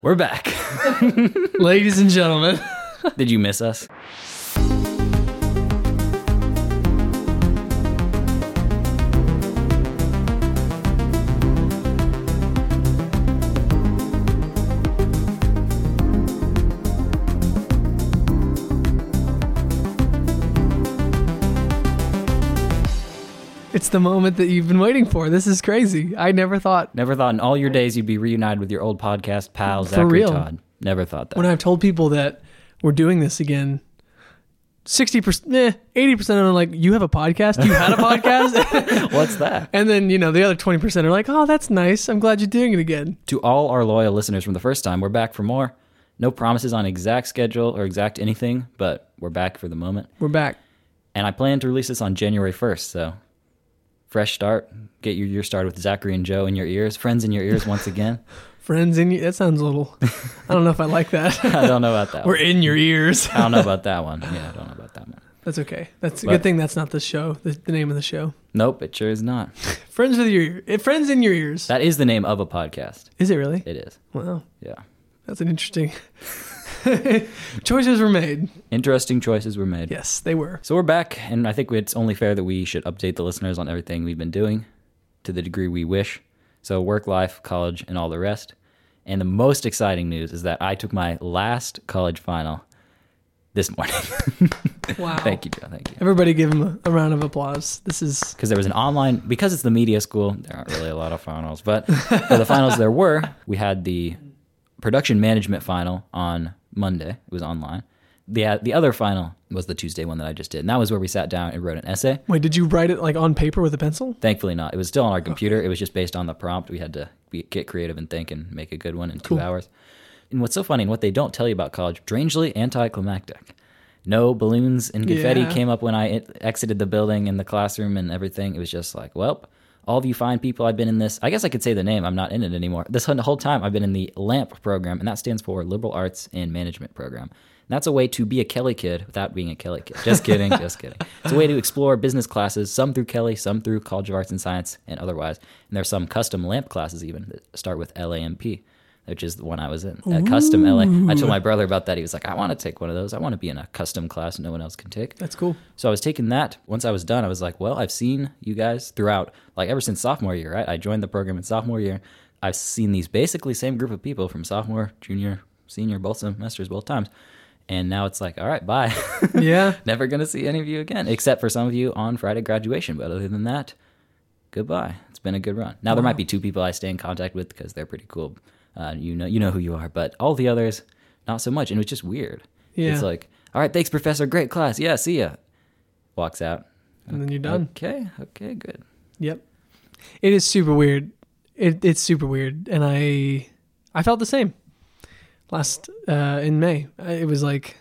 We're back. Ladies and gentlemen. Did you miss us? It's the moment that you've been waiting for. This is crazy. I never thought. Never thought in all your days you'd be reunited with your old podcast pal, For Zachary real. Todd. Never thought that. When I've told people that we're doing this again, 60%, 80% of them are like, you have a podcast? You had a podcast? What's that? And then, the other 20% are like, oh, that's nice. I'm glad you're doing it again. To all our loyal listeners from the first time, we're back for more. No promises on exact schedule or exact anything, but we're back for the moment. We're back. And I plan to release this on January 1st, so fresh start. Get your year started with Zachary and Joe in your ears. Friends in your ears once again. Friends in you. That sounds a little, I don't know if I like that. I don't know about that We're one. in your ears. I don't know about that one. Yeah, I don't know about that one. That's okay. That's a But- good thing that's not the show, the name of the show. Nope, it sure is not. Friends with your ear. Friends in your ears. That is the name of a podcast. Is it really? It is. Wow. Yeah. That's an interesting. Choices were made. Interesting choices were made. Yes, they were. So we're back, and I think it's only fair that we should update the listeners on everything we've been doing to the degree we wish. So work, life, college, and all the rest. And the most exciting news is that I took my last college final this morning. Wow. Thank you, Joe. Thank you. Everybody give him a round of applause. This is... Because there was an online, because it's the media school, there aren't really a lot of finals, but for the finals there were, we had the production management final on Monday. It was online. The other final was the Tuesday one that I just did. And that was where we sat down and wrote an essay. Wait, did you write it like on paper with a pencil? Thankfully not. It was still on our computer. It was just based on the prompt. We had to get creative and think and make a good one in 2 hours. And what's so funny, and what they don't tell you about college, strangely anticlimactic. No balloons and confetti Yeah. came up when I exited the building and the classroom and everything. It was just like, well, all of you fine people, I've been in this. I guess I could say the name. I'm not in it anymore. This whole time I've been in the LAMP program, and that stands for Liberal Arts and Management Program. And that's a way to be a Kelly kid without being a Kelly kid. Just kidding, just kidding. It's a way to explore business classes, some through Kelly, some through College of Arts and Science, and otherwise. And there's some custom LAMP classes even that start with LAMP, which is the one I was in. A custom LA. I told my brother about that. He was like, I want to take one of those. I want to be in a custom class no one else can take. That's cool. So I was taking that. Once I was done, I was like, well, I've seen you guys throughout, like ever since sophomore year, right? I joined the program in sophomore year. I've seen these basically same group of people from sophomore, junior, senior, both semesters, both times. And now it's like, all right, bye. Yeah. Never going to see any of you again, except for some of you on Friday graduation. But other than that, goodbye. It's been a good run. Now, there might be 2 people I stay in contact with because they're pretty cool. You know who you are. But all the others, not so much. And it was just weird. Yeah. It's like, all right, thanks, professor. Great class. Yeah, see ya. Walks out. And then you're done. Okay, good. Yep. It is super weird. It's super weird. And I felt the same last in May. It was like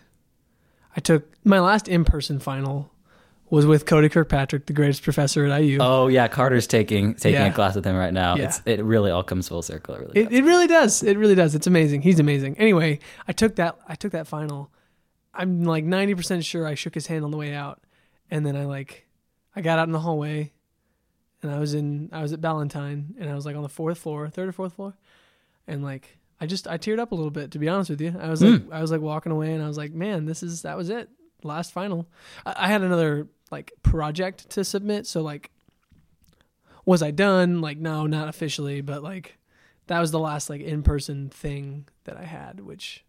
I took my last in-person final was with Cody Kirkpatrick, the greatest professor at IU. Oh yeah, Carter's taking Yeah. a class with him right now. Yeah. It really all comes full circle. It really does. It really does. It really does. It's amazing. He's amazing. Anyway, I took that final. I'm like 90% sure I shook his hand on the way out. And then I got out in the hallway and I was at Ballantyne and I was like on the third or fourth floor. And like, I teared up a little bit, to be honest with you. I was like walking away and I was like, man, that was it. Last final. I had another like project to submit. So like, was I done? Like, no, not officially, but like that was the last like in-person thing that I had, which,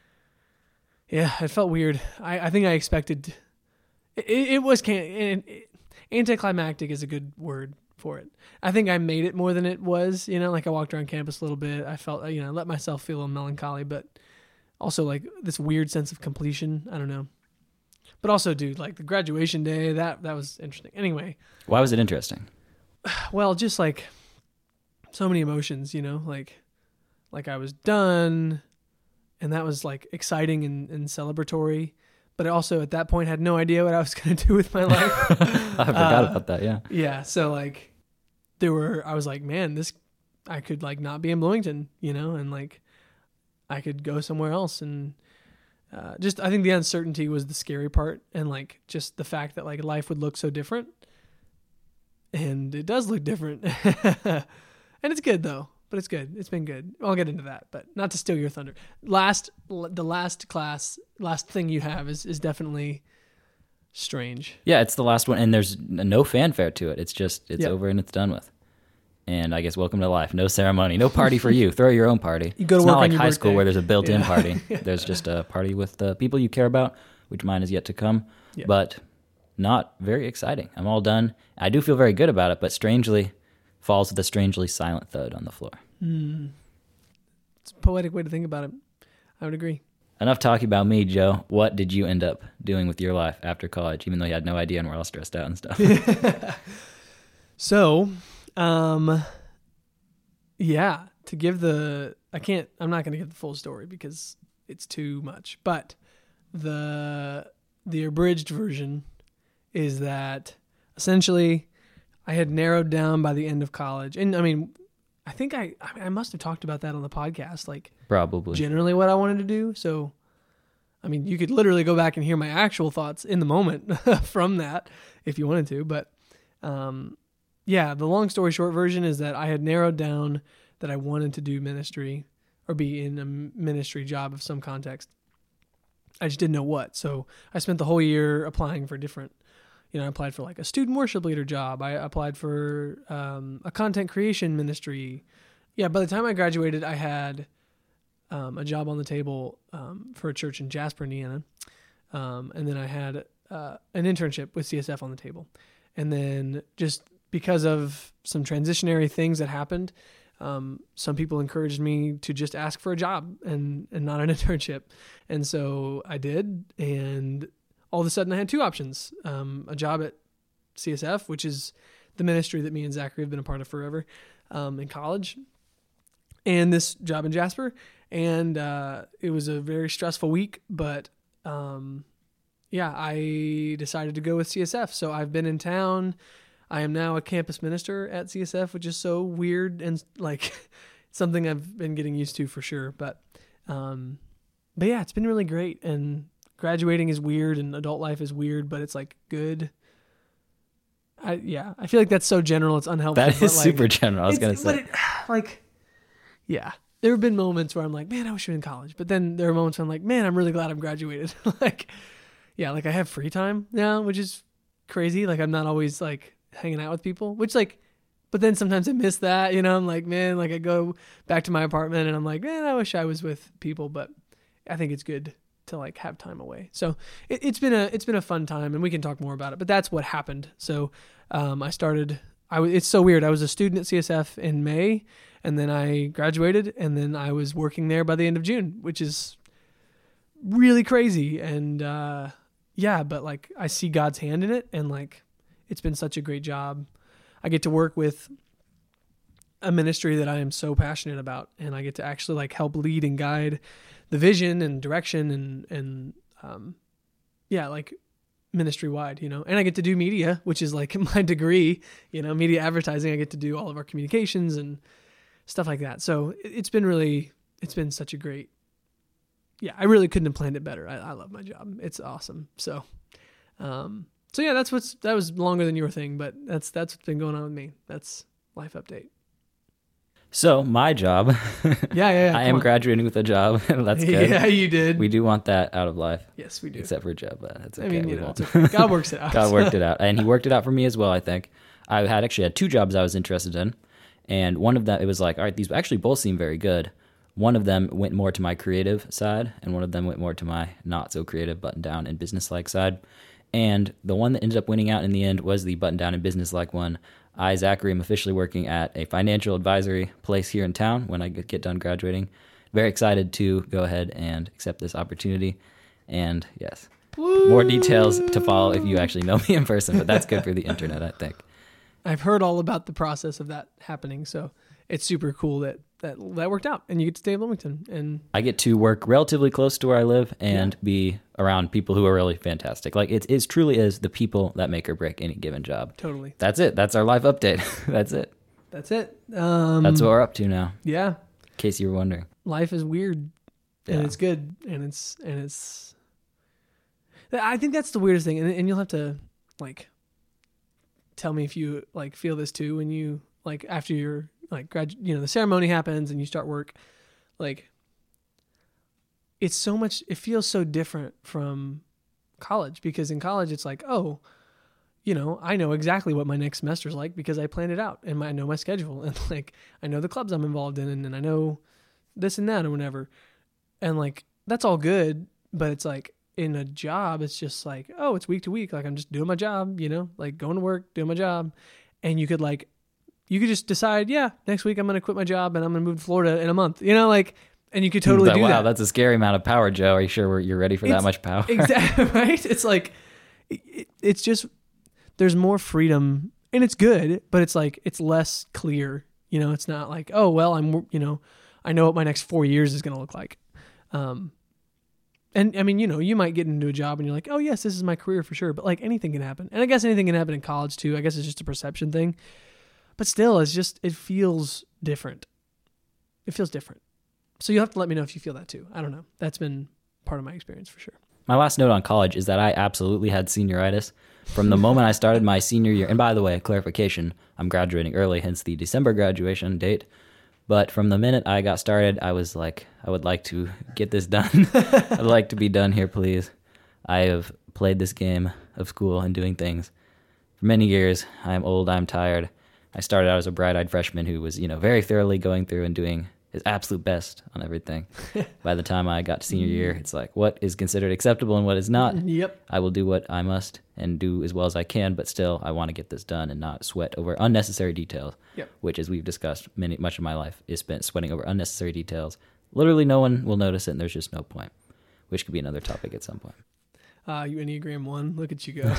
yeah, it felt weird. I think I expected it was anticlimactic is a good word for it. I think I made it more than it was, like I walked around campus a little bit. I felt, let myself feel a little melancholy, but also like this weird sense of completion. I don't know. But also, dude, like the graduation day, that was interesting. Anyway. Why was it interesting? Well, just like so many emotions, like I was done and that was like exciting and celebratory. But I also at that point had no idea what I was going to do with my life. I forgot about that. Yeah. Yeah. So like I was like, man, I could like not be in Bloomington, and like I could go somewhere else. And I think the uncertainty was the scary part. And like just the fact that like life would look so different. And it does look different. And it's good though. but it's good. It's been good. I'll get into that, but not to steal your thunder. The last thing you have is definitely strange. Yeah, it's the last one, and there's no fanfare to it. It's Yep. over and it's done with. And I guess welcome to life. No ceremony, no party for you. Throw your own party. You go to It's work not on like your high school birthday. where there's a built-in Yeah. party. There's just a party with the people you care about, which mine is yet to come. Yeah. But not very exciting. I'm all done. I do feel very good about it, but strangely falls with a strangely silent thud on the floor. It's a poetic way to think about it. I would agree. Enough talking about me, Joe. What did you end up doing with your life after college, even though you had no idea and were all stressed out and stuff? So, yeah, to give I'm not going to give the full story because it's too much, but the abridged version is that essentially I had narrowed down by the end of college. And I mean, I think I must have talked about that on the podcast, like Probably. generally what I wanted to do. So, I mean, you could literally go back and hear my actual thoughts in the moment from that if you wanted to. But yeah, the long story short version is that I had narrowed down that I wanted to do ministry or be in a ministry job of some context. I just didn't know what. So I spent the whole year applying for different, I applied for like a student worship leader job. I applied for a content creation ministry. Yeah, by the time I graduated, I had a job on the table for a church in Jasper, Indiana. And then I had an internship with CSF on the table. And then just because of some transitionary things that happened, some people encouraged me to just ask for a job and not an internship. And so I did. And all of a sudden I had two options, a job at CSF, which is the ministry that me and Zachary have been a part of forever in college, and this job in Jasper. And it was a very stressful week, but yeah, I decided to go with CSF. So I've been in town. I am now a campus minister at CSF, which is so weird and like something I've been getting used to for sure. But yeah, it's been really great. And graduating is weird and adult life is weird, but it's like good. I feel like that's so general. It's unhelpful. That is but, like, super general. I was going to say. Yeah, there have been moments where I'm like, man, I wish I was in college. But then there are moments where I'm like, man, I'm really glad I'm graduated. like I have free time now, which is crazy. Like I'm not always like hanging out with people, which like, but then sometimes I miss that, I'm like, man, like I go back to my apartment and I'm like, man, I wish I was with people, but I think it's good to like have time away. So it's been a fun time, and we can talk more about it, but that's what happened. So it's so weird. I was a student at CSF in May, and then I graduated, and then I was working there by the end of June, which is really crazy. And yeah, but like I see God's hand in it, and like it's been such a great job. I get to work with a ministry that I am so passionate about, and I get to actually like help lead and guide the vision and direction and yeah, like ministry wide, and I get to do media, which is like my degree, media advertising. I get to do all of our communications and stuff like that. So it's been such a great, yeah, I really couldn't have planned it better. I love my job. It's awesome. So yeah, that was longer than your thing, but that's what's been going on with me. That's life update. So my job, Yeah. I am graduating with a job. That's good. Yeah, you did. We do want that out of life. Yes, we do. Except for Joe, but that's okay. I mean, We won't. it's okay. God works it out. God worked it out. And he worked it out for me as well, I think. I actually had two jobs I was interested in. And one of them, it was like, all right, these actually both seem very good. One of them went more to my creative side, and one of them went more to my not so creative, button down and business-like side. And the one that ended up winning out in the end was the button down and business-like one. I, Zachary, am officially working at a financial advisory place here in town when I get done graduating. Very excited to go ahead and accept this opportunity. And yes, more details to follow if you actually know me in person, but that's good for the internet, I think. I've heard all about the process of that happening, so it's super cool that worked out, and you get to stay in Wilmington. And I get to work relatively close to where I live and be around people who are really fantastic. Like it truly is the people that make or break any given job. Totally. That's it. That's our life update. That's it. That's it. That's what we're up to now. Yeah. In case you were wondering. Life is weird, and Yeah. it's good, and it's. I think that's the weirdest thing, and you'll have to like tell me if you like feel this too when you like after your like the ceremony happens and you start work, like it's so much, it feels so different from college, because in college it's like, oh, I know exactly what my next semester's like because I planned it out and I know my schedule, and like I know the clubs I'm involved in, and I know this and that or whatever. And like that's all good, but it's like in a job it's just like, oh, it's week to week, like I'm just doing my job, like going to work, doing my job. And you could just decide, yeah, next week I'm going to quit my job and I'm going to move to Florida in a month, like, and you could totally do that. Wow, that's a scary amount of power, Joe. Are you sure you're ready for that much power? Exactly, right? It's like, it's just, there's more freedom, and it's good, but it's like, it's less clear, it's not like, oh, well, I know what my next 4 years is going to look like. And I mean, you might get into a job and you're like, oh yes, this is my career for sure. But like anything can happen. And I guess anything can happen in college too. I guess it's just a perception thing, but still it feels different. It feels different. So you'll have to let me know if you feel that too. I don't know. That's been part of my experience for sure. My last note on college is that I absolutely had senioritis from the moment I started my senior year. And by the way, clarification, I'm graduating early, hence the December graduation date. But from the minute I got started, I was like, I would like to get this done. I'd like to be done here, please. I have played this game of school and doing things for many years. I'm old, I'm tired. I started out as a bright-eyed freshman who was, very thoroughly going through and doing his absolute best on everything. By the time I got to senior year, it's like, what is considered acceptable and what is not? Yep. I will do what I must and do as well as I can, but still, I want to get this done and not sweat over unnecessary details, which, as we've discussed, much of my life is spent sweating over unnecessary details. Literally, no one will notice it, and there's just no point, which could be another topic at some point. You Enneagram 1, look at you go.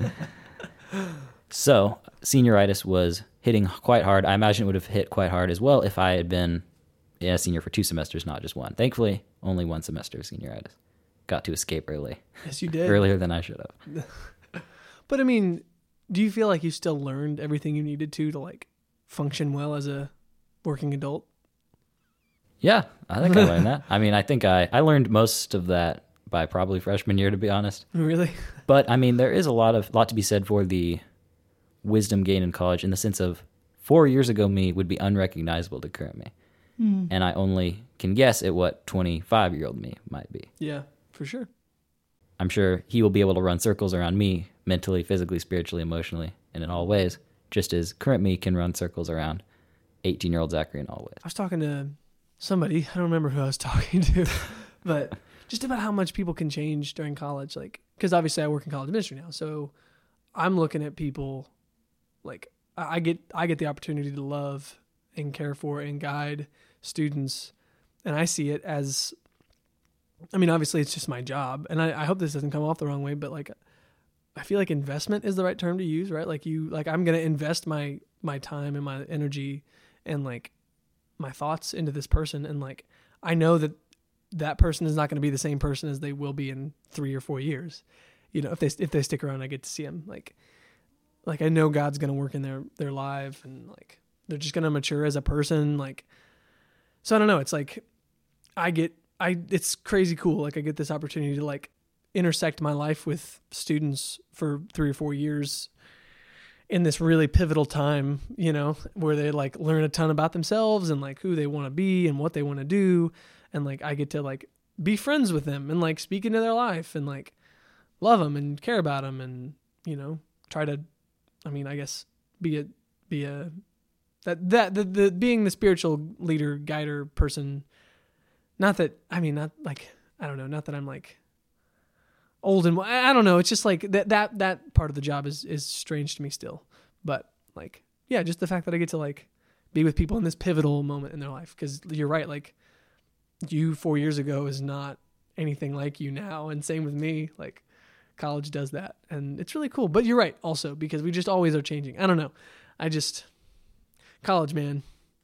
So, senioritis was hitting quite hard. I imagine it would have hit quite hard as well if I had been a senior for 2 semesters, not just 1. Thankfully, only 1 semester of senioritis. Got to escape early. Yes, you did. Earlier than I should have. But I mean, do you feel like you still learned everything you needed to like function well as a working adult? Yeah, I think I learned that. I mean, I think I learned most of that by probably freshman year, to be honest. Really? But I mean, there is a lot to be said for the wisdom gained in college, in the sense of 4 years ago me would be unrecognizable to current me. And I only can guess at what 25-year-old me might be. Yeah, for sure. I'm sure he will be able to run circles around me mentally, physically, spiritually, emotionally, and in all ways, just as current me can run circles around 18-year-old Zachary in all ways. I was talking to somebody, I don't remember who I was talking to, but just about how much people can change during college. Like, because obviously I work in college ministry now, so I'm looking at people like I get the opportunity to love and care for and guide students, and I see it as, I mean, obviously it's just my job, and I hope this doesn't come off the wrong way, but like I feel like investment is the right term to use, right? Like I'm going to invest my time and my energy and like my thoughts into this person, and like I know that person is not going to be the same person as they will be in 3 or 4 years. If they stick around, I get to see them. Like I know God's going to work in their life, and like they're just going to mature as a person. Like, so I don't know. It's like it's crazy cool. Like I get this opportunity to like intersect my life with students for 3 or 4 years in this really pivotal time, where they like learn a ton about themselves and like who they want to be and what they want to do. And like, I get to like be friends with them and like speak into their life and like love them and care about them and, try to, I mean, I guess being the spiritual leader, guider person. Not that I'm like old and I don't know. It's just like that part of the job is strange to me still. But like, yeah, just the fact that I get to like be with people in this pivotal moment in their life. Cause you're right. Like you 4 years ago is not anything like you now. And same with me, like college does that. And it's really cool, but you're right also, because we just always are changing. I don't know. College, man.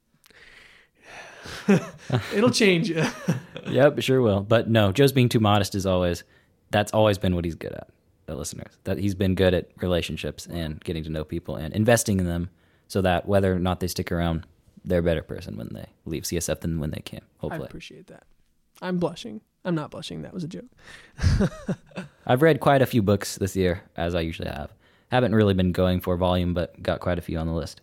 It'll change you. Yep, sure will. But no, Joe's being too modest that's always been what he's good at, the listeners. That he's been good at relationships and getting to know people and investing in them so that whether or not they stick around, they're a better person when they leave CSF than when they came, hopefully. I appreciate that. I'm blushing. I'm not blushing. That was a joke. I've read quite a few books this year, as I usually have. Haven't really been going for volume, but got quite a few on the list.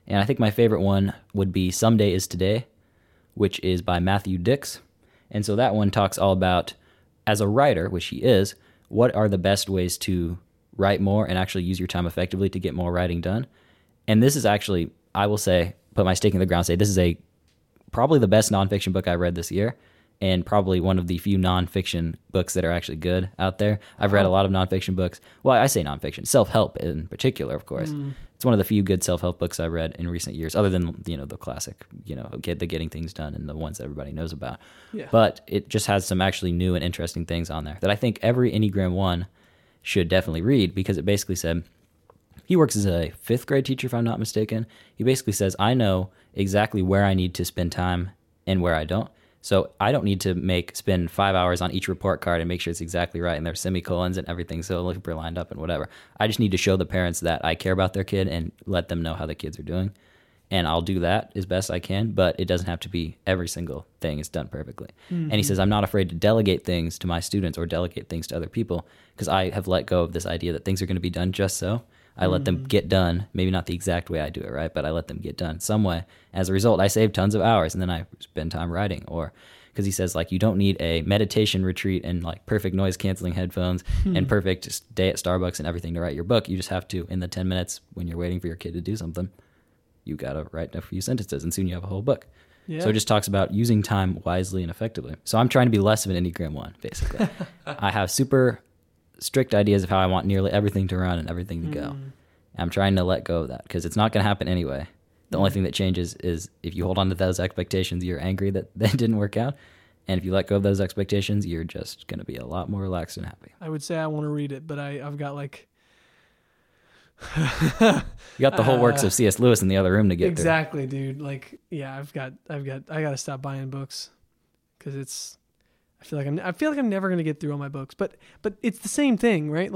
And I think my favorite one would be Someday is Today, which is by Matthew Dix. And so that one talks all about, as a writer, which he is, what are the best ways to write more and actually use your time effectively to get more writing done. And this is actually, I will say, put my stake in the ground, say this is probably the best nonfiction book I read this year, and probably one of the few nonfiction books that are actually good out there. I've read a lot of nonfiction books. Well, I say nonfiction, self-help in particular, of course. It's one of the few good self-help books I read in recent years, other than, the classic, the Getting Things Done and the ones that everybody knows about. Yeah. But it just has some actually new and interesting things on there that I think every Enneagram 1 should definitely read, because it basically said, he works as a 5th grade teacher, if I'm not mistaken. He basically says, I know exactly where I need to spend time and where I don't. So I don't need to spend 5 hours on each report card and make sure it's exactly right and there's semicolons and everything so super lined up and whatever. I just need to show the parents that I care about their kid and let them know how the kids are doing. And I'll do that as best I can, but it doesn't have to be every single thing is done perfectly. And he says, I'm not afraid to delegate things to my students or delegate things to other people, because I have let go of this idea that things are going to be done just so. I let them get done, maybe not the exact way I do it, right? But I let them get done some way. As a result, I save tons of hours, and then I spend time writing. Or because he says, you don't need a meditation retreat and perfect noise canceling headphones and perfect day at Starbucks and everything to write your book. You just have to, in the 10 minutes when you're waiting for your kid to do something, you got to write a few sentences, and soon you have a whole book. Yeah. So it just talks about using time wisely and effectively. So I'm trying to be less of an Enneagram 1, basically. I have super strict ideas of how I want nearly everything to run and everything to go. I'm trying to let go of that, because it's not going to happen anyway. The only thing that changes is if you hold on to those expectations, you're angry that they didn't work out. And if you let go of those expectations, you're just going to be a lot more relaxed and happy. I would say I want to read it, but I've got you got the whole works of C.S. Lewis in the other room to get exactly, through. Dude. I got to stop buying books, because I feel like I'm never going to get through all my books, but it's the same thing, right?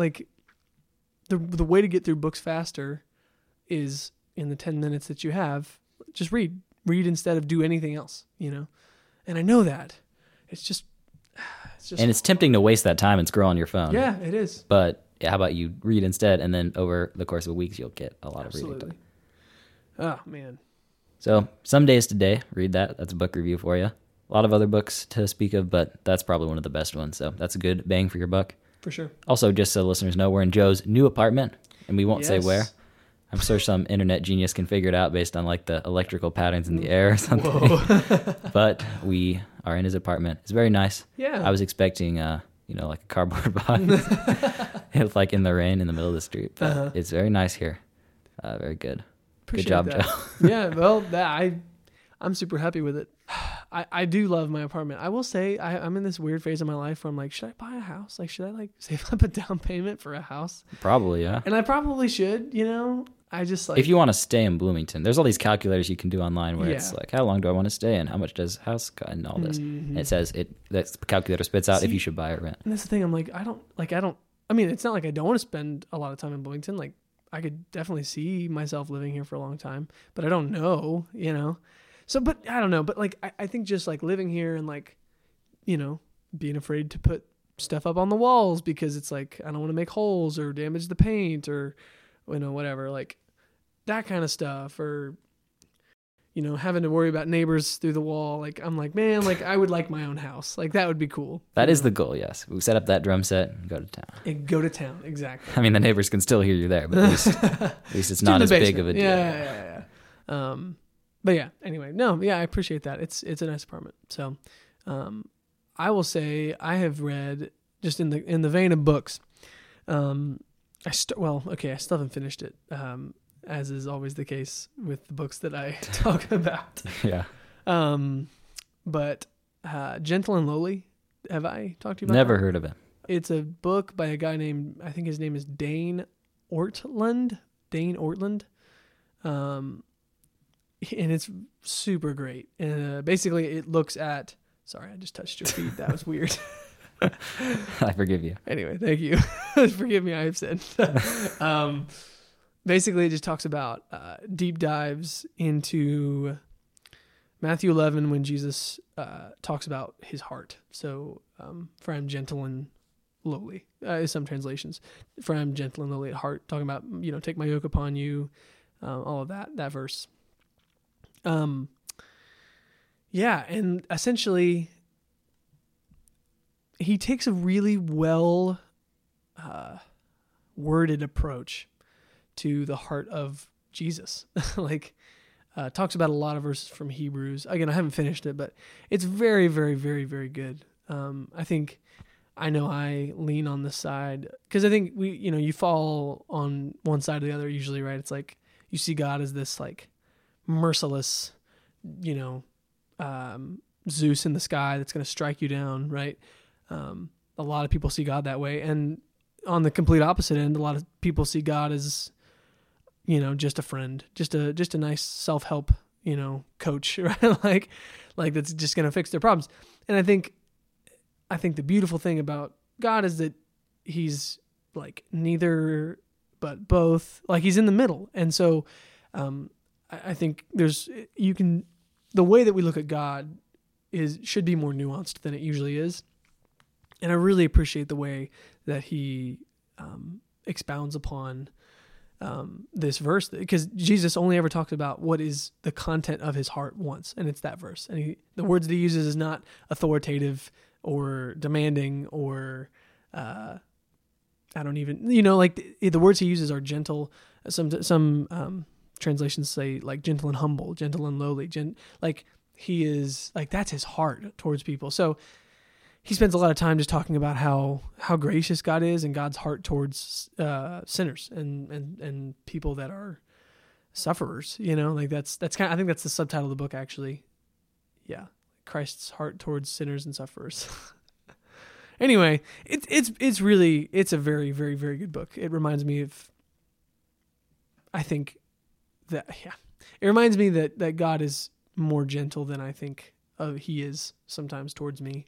The way to get through books faster is in the 10 minutes that you have, just read instead of do anything else, and I know that it's just, and it's tempting to waste that time and scroll on your phone. Yeah, it is. But how about you read instead, and then over the course of weeks, you'll get a lot of reading done. Oh, man. So Someday is Today, read that. That's a book review for you. A lot of other books to speak of, but that's probably one of the best ones. So that's a good bang for your buck. For sure. Also, just so listeners know, we're in Joe's new apartment, and we won't say where. I'm sure some internet genius can figure it out based on the electrical patterns in the air or something. But we are in his apartment. It's very nice. Yeah. I was expecting, a cardboard box. It's in the rain in the middle of the street. But it's very nice here. Very good. Appreciate good job, that. Joe. Yeah, well, I'm super happy with it. I do love my apartment. I will say I'm in this weird phase of my life where I'm should I buy a house? Should I save up a down payment for a house? Probably, yeah. And I probably should, I just if you want to stay in Bloomington, there's all these calculators you can do online where it's how long do I want to stay and how much does house cost and all this. And it says that calculator spits out if you should buy or rent. And that's the thing. I'm I mean, it's not like I don't want to spend a lot of time in Bloomington. I could definitely see myself living here for a long time, but I don't know, So, but I don't know. But I think just living here and being afraid to put stuff up on the walls because it's I don't want to make holes or damage the paint or, whatever, that kind of stuff, or, having to worry about neighbors through the wall. I'm man, I would like my own house. That would be cool. That is the goal. Yes. We set up that drum set and go to town. Go to town. Exactly. I mean, the neighbors can still hear you there, but at least it's not as big of a deal. Yeah. But yeah, anyway, I appreciate that. It's a nice apartment. So, I will say I have read, just in the vein of books. I still haven't finished it. As is always the case with the books that I talk about. Yeah. But Gentle and Lowly, have I talked to you about Never that? heard of it. It's a book by a guy named, I think his name is Dane Ortland. And it's super great. And basically it looks at, sorry, I just touched your feet. That was weird. I forgive you. Anyway, thank you. Forgive me, I have sinned. Basically, it just talks about deep dives into Matthew 11 when Jesus talks about his heart. So, for I am gentle and lowly, some translations. For I am gentle and lowly at heart, talking about, take my yoke upon you, all of that verse. Yeah, and essentially, he takes a really well worded approach to the heart of Jesus. Like, talks about a lot of verses from Hebrews. Again, I haven't finished it, but it's very, very, very, very good. I know I lean on this side because I think you fall on one side or the other usually, right? It's like you see God as this like merciless, Zeus in the sky that's going to strike you down, right? A lot of people see God that way, and on the complete opposite end, a lot of people see God as, just a friend, just a nice self-help, coach, right? like that's just going to fix their problems. And I think the beautiful thing about God is that he's like neither but both, like he's in the middle. And so, I think the way that we look at God should be more nuanced than it usually is. And I really appreciate the way that he expounds upon this verse, because Jesus only ever talks about what is the content of his heart once, and it's that verse. And the words that he uses is not authoritative or demanding or I don't even, the words he uses are gentle. Some translations say like gentle and humble, gentle and lowly, like he is like, that's his heart towards people. So he spends a lot of time just talking about how gracious God is and God's heart towards sinners and people that are sufferers. Like that's kind of, I think that's the subtitle of the book actually. Yeah, Christ's heart towards sinners and sufferers. Anyway, it's really a very, very, very good book. It reminds me of, I think that it reminds me that God is more gentle than I think he is sometimes towards me.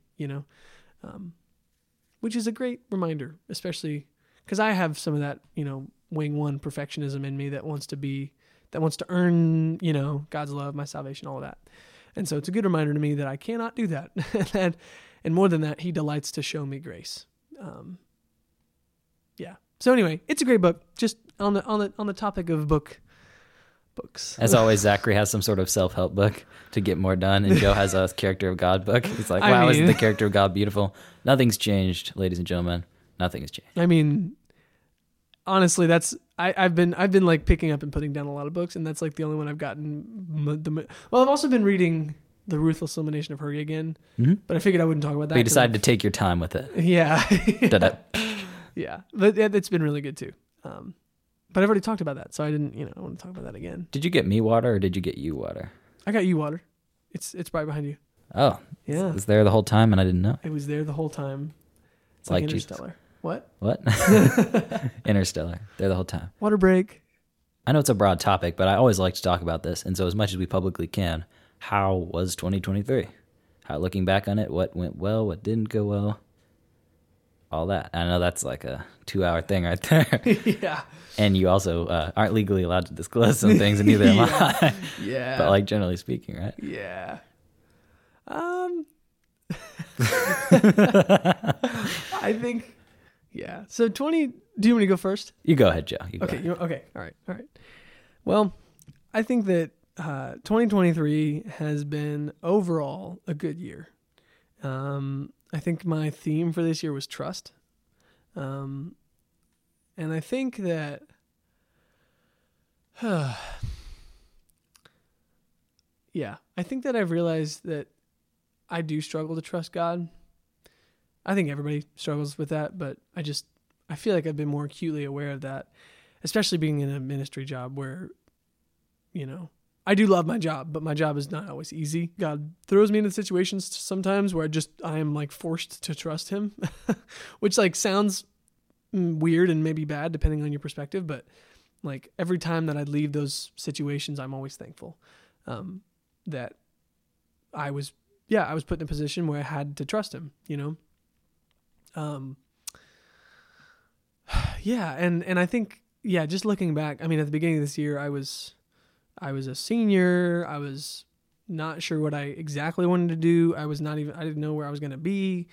Which is a great reminder, especially because I have some of that, wing one perfectionism in me that wants to earn, God's love, my salvation, all of that. And so it's a good reminder to me that I cannot do that. And more than that, he delights to show me grace. Yeah. So anyway, it's a great book. Just on the topic of books. As always, Zachary has some sort of self-help book to get more done, and Joe has a character of God book. He's like, wow, isn't the character of God beautiful? Nothing's changed, ladies and gentlemen. Nothing has changed. I mean, honestly, I've been like picking up and putting down a lot of books, and that's like the only one I've gotten. Well, I've also been reading The Ruthless Elimination of Hurry again, but I figured I wouldn't talk about that. But you decided to take your time with it. Yeah. Yeah, but it's been really good too. But I've already talked about that, so I didn't, I want to talk about that again. Did you get me water or did you get you water? I got you water. It's right behind you. Oh, yeah. It was there the whole time and I didn't know. It was there the whole time. It's like Interstellar. Jesus. What? Interstellar. There the whole time. Water break. I know it's a broad topic, but I always like to talk about this. And so as much as we publicly can, how was 2023? Looking back on it, what went well, what didn't go well? All that. I know that's like a 2-hour thing right there. Yeah. And you also aren't legally allowed to disclose some things, and neither am I. Yeah. But like generally speaking, right? Yeah. I think, yeah. So do you want me to go first? You go ahead, Joe. Okay. Okay. All right. Well, I think that 2023 has been overall a good year. I think my theme for this year was trust. And I think that, I think that I've realized that I do struggle to trust God. I think everybody struggles with that, but I feel like I've been more acutely aware of that, especially being in a ministry job where, I do love my job, but my job is not always easy. God throws me into situations sometimes where I am like forced to trust him, which like sounds weird and maybe bad depending on your perspective. But like every time that I leave those situations, I'm always thankful that I was put in a position where I had to trust him, And I think, just looking back, I mean, at the beginning of this year, I was a senior. I was not sure what I exactly wanted to do. I didn't know where I was going to be,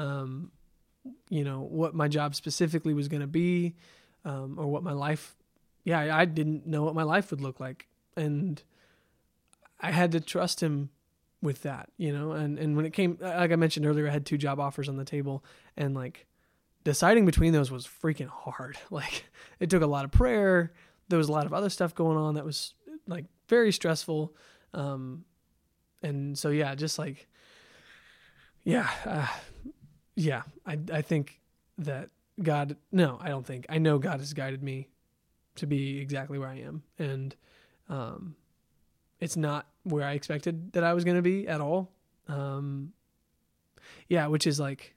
what my job specifically was going to be, or what my life, I didn't know what my life would look like. And I had to trust him with that, and when it came, like I mentioned earlier, I had 2 job offers on the table, and like deciding between those was freaking hard. Like it took a lot of prayer. There was a lot of other stuff going on that was like very stressful. And so, yeah, just like, I think that I don't think, I know God has guided me to be exactly where I am. And, it's not where I expected that I was going to be at all. Which is like,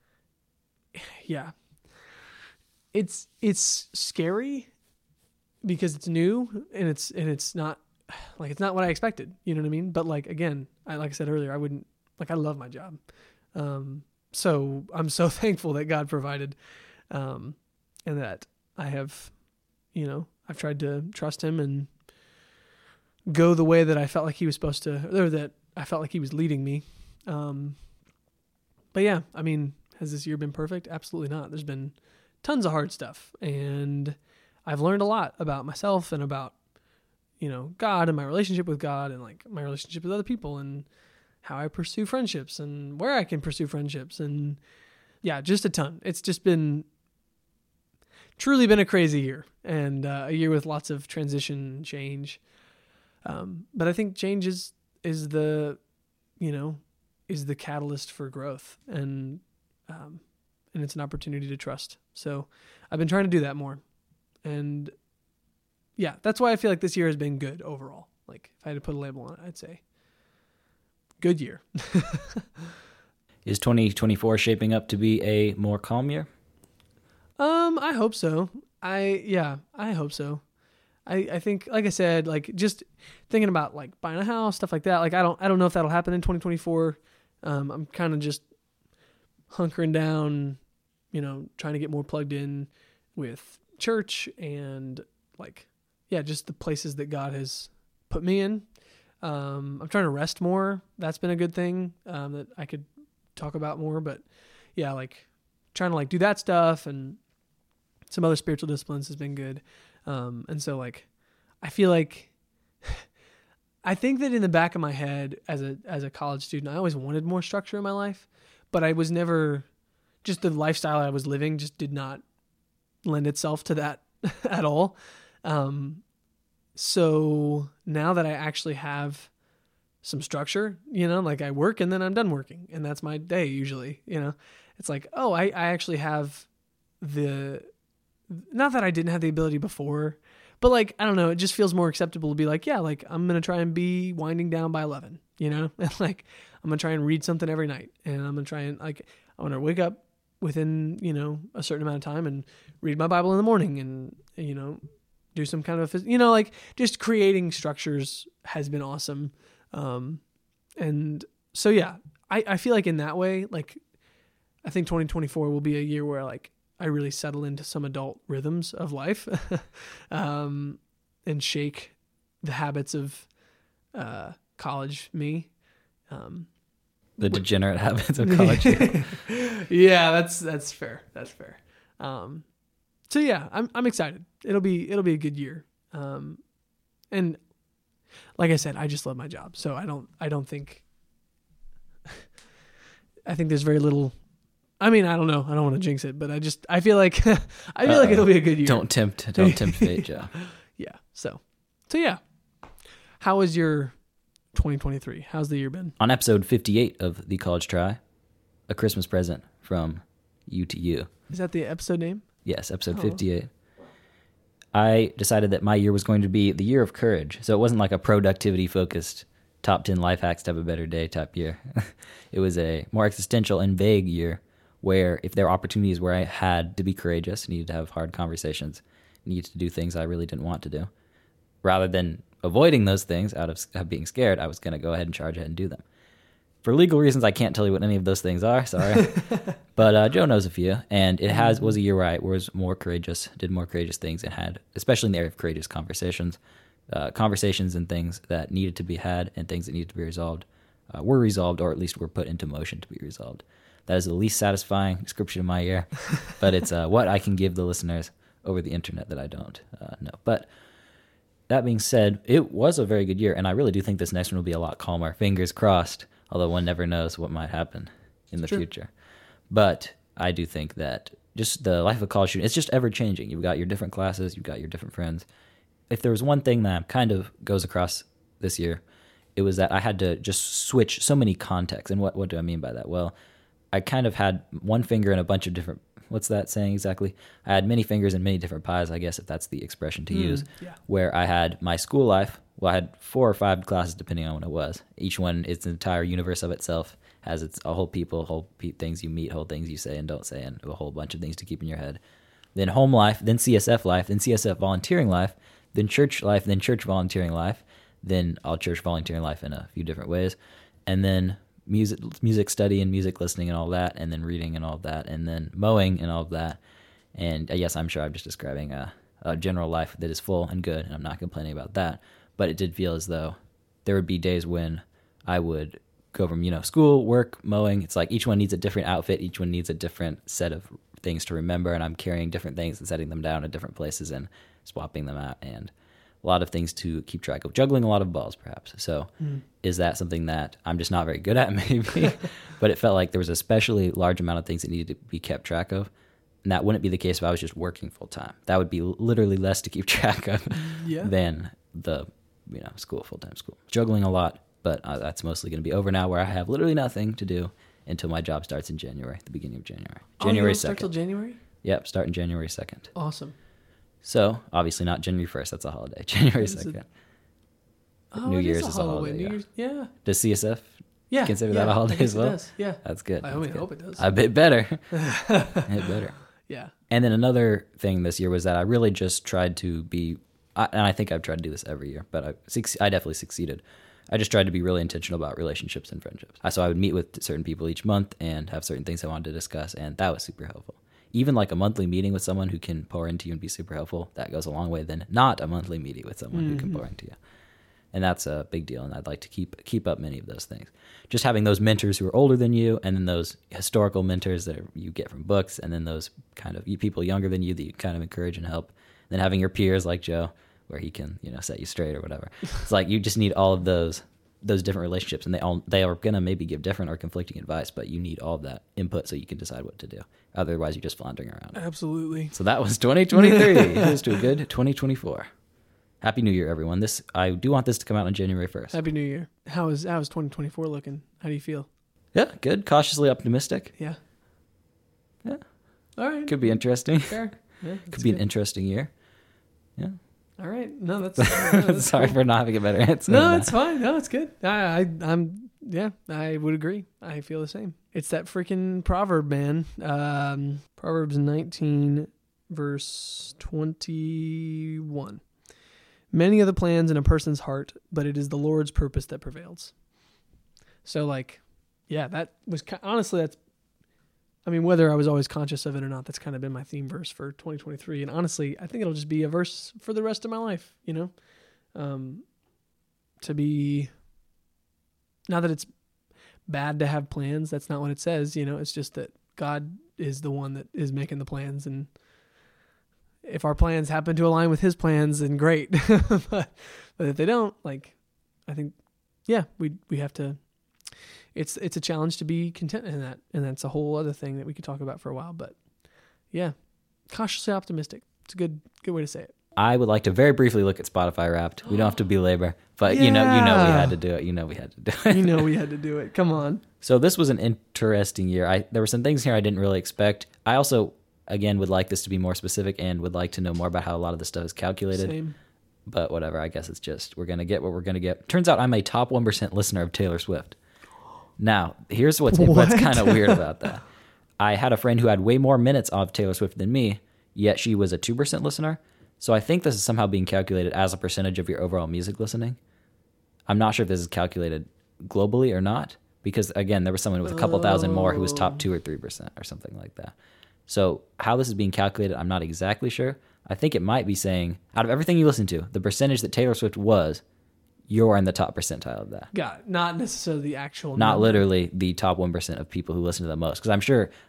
it's scary because it's new and it's not like, it's not what I expected, you know what I mean? But like, again, like I said earlier, I love my job. So I'm so thankful that God provided, and that I have, I've tried to trust him and go the way that I felt like he was supposed to, or that I felt like he was leading me. But yeah, I mean, has this year been perfect? Absolutely not. There's been tons of hard stuff, and I've learned a lot about myself and about, God and my relationship with God and like my relationship with other people and how I pursue friendships and where I can pursue friendships. And yeah, just a ton. It's just truly been a crazy year, and a year with lots of transition and change. But I think change is the catalyst for growth, and it's an opportunity to trust. So I've been trying to do that more. And yeah, that's why I feel like this year has been good overall. Like if I had to put a label on it, I'd say good year. Is 2024 shaping up to be a more calm year? I hope so. I hope so. I think, like I said, like just thinking about like buying a house, stuff like that. Like I don't know if that'll happen in 2024. I'm kind of just hunkering down, trying to get more plugged in with church and like, just the places that God has put me in. I'm trying to rest more. That's been a good thing, that I could talk about more, but yeah, like trying to like do that stuff, and some other spiritual disciplines has been good. And so like, I feel like, I think that in the back of my head as a college student, I always wanted more structure in my life, but I was never, just the lifestyle I was living just did not lend itself to that at all. So now that I actually have some structure, like I work and then I'm done working, and that's my day usually, it's like, oh, I actually have not that I didn't have the ability before, but like, I don't know, it just feels more acceptable to be like, yeah, like I'm going to try and be winding down by 11, and like, I'm going to try and read something every night, and I'm going to try and like, I want to wake up within, a certain amount of time and read my Bible in the morning, and, do some kind of, like just creating structures has been awesome. And so, yeah, I feel like in that way, like, I think 2024 will be a year where like I really settle into some adult rhythms of life, and shake the habits of, college me. The degenerate habits of college. Yeah, that's fair. That's fair. So yeah, I'm excited. It'll be a good year. And like I said, I just love my job. So I think there's very little, I mean, I don't know. I don't want to jinx it, but I feel like, it'll be a good year. Don't tempt fate, Joe. Yeah. So yeah. How was your 2023? How's the year been? On episode 58 of The College Try, a Christmas present from you to you. Is that the episode name? Yes, episode 58. I decided that my year was going to be the year of courage. So it wasn't like a productivity-focused top 10 life hacks to have a better day type year. It was a more existential and vague year where if there were opportunities where I had to be courageous, needed to have hard conversations, needed to do things I really didn't want to do, rather than avoiding those things out of being scared, I was going to go ahead and charge ahead and do them. For legal reasons, I can't tell you what any of those things are. Sorry. But Joe knows a few. And it was a year where I was more courageous, did more courageous things, and had, especially in the area of courageous conversations, conversations and things that needed to be had and things that needed to be resolved were resolved, or at least were put into motion to be resolved. That is the least satisfying description of my year. But it's what I can give the listeners over the internet that I don't know. But that being said, it was a very good year, and I really do think this next one will be a lot calmer. Fingers crossed, although one never knows what might happen in the future. But I do think that just the life of a college student, it's just ever changing. You've got your different classes, you've got your different friends. If there was one thing that kind of goes across this year, it was that I had to just switch so many contexts. And what do I mean by that? Well, I kind of had one finger in a bunch of different, what's that saying exactly? I had many fingers in many different pies, I guess, if that's the expression to use, where I had my school life. Well, I had 4 or 5 classes depending on what it was. Each one is an entire universe of itself, has its a whole people, things you meet, whole things you say and don't say, and a whole bunch of things to keep in your head. Then home life, then CSF life, then CSF volunteering life, then church life, then church volunteering life, then all church volunteering life in a few different ways, and then music study and music listening and all that, and then reading and all of that, and then mowing and all of that. And yes, I'm sure I'm just describing a general life that is full and good, and I'm not complaining about that. But it did feel as though there would be days when I would go from, school, work, mowing. It's like each one needs a different outfit. Each one needs a different set of things to remember. And I'm carrying different things and setting them down at different places and swapping them out. And a lot of things to keep track of. Juggling a lot of balls, perhaps. So is that something that I'm just not very good at? Maybe. But it felt like there was a especially large amount of things that needed to be kept track of. And that wouldn't be the case if I was just working full time. That would be literally less to keep track of than the school, full-time school. Juggling a lot, but that's mostly going to be over now, where I have literally nothing to do until my job starts in January, the beginning of January. January 2nd. Start till January? Yep, starting January 2nd. Awesome. So, obviously not January 1st, that's a holiday. January 2nd. New Year's is a holiday. New Year's, yeah. Does CSF consider that a I holiday guess as well? It does. Yeah. That's good. I hope it does. A bit better. A bit better. Yeah. And then another thing this year was that I really just tried to be, and I think I've tried to do this every year, but I definitely succeeded. I just tried to be really intentional about relationships and friendships. So I would meet with certain people each month and have certain things I wanted to discuss, and that was super helpful. Even like a monthly meeting with someone who can pour into you and be super helpful, that goes a long way than not a monthly meeting with someone who can pour into you. And that's a big deal, and I'd like to keep up many of those things. Just having those mentors who are older than you, and then those historical mentors that you get from books, and then those kind of people younger than you that you kind of encourage and help. And then having your peers like Joe, where he can set you straight or whatever. It's like you just need all of those different relationships, and they are going to maybe give different or conflicting advice, but you need all of that input so you can decide what to do. Otherwise, you're just floundering around. Absolutely. So that was 2023. Here's to a good 2024. Happy New Year, everyone. I do want this to come out on January 1st. Happy New Year. How is 2024 looking? How do you feel? Yeah, good. Cautiously optimistic. Yeah. Yeah. All right. Could be interesting. Fair. Yeah, could be an interesting year. Yeah. All right. No, that's sorry cool. for not having a better answer. No, it's fine. No, it's good. I would agree. I feel the same. It's that freaking proverb, man. Proverbs 19, verse 21. Many are the plans in a person's heart, but it is the Lord's purpose that prevails. So, that was honestly, whether I was always conscious of it or not, that's kind of been my theme verse for 2023. And honestly, I think it'll just be a verse for the rest of my life, to be, not that it's bad to have plans. That's not what it says. It's just that God is the one that is making the plans. And if our plans happen to align with his plans, then great. but if they don't, I think, we have to, it's a challenge to be content in that. And that's a whole other thing that we could talk about for a while, but yeah, cautiously optimistic. It's a good way to say it. I would like to very briefly look at Spotify Wrapped. We don't have to belabor, but we had to do it. We had to do it. We had to do it. Come on. So this was an interesting year. There were some things here I didn't really expect. I also, again, would like this to be more specific and would like to know more about how a lot of this stuff is calculated. Same. But whatever, I guess it's just, we're going to get what we're going to get. Turns out I'm a top 1% listener of Taylor Swift. Now, here's what's kind of weird about that. I had a friend who had way more minutes of Taylor Swift than me, yet she was a 2% listener. So I think this is somehow being calculated as a percentage of your overall music listening. I'm not sure if this is calculated globally or not, because again, there was someone with a couple thousand more who was top 2 or 3% or something like that. So how this is being calculated, I'm not exactly sure. I think it might be saying, out of everything you listen to, the percentage that Taylor Swift was, you're in the top percentile of that. Got it. Not necessarily the actual Not number. literally the top 1% of people who listen to the most. Because I'm sure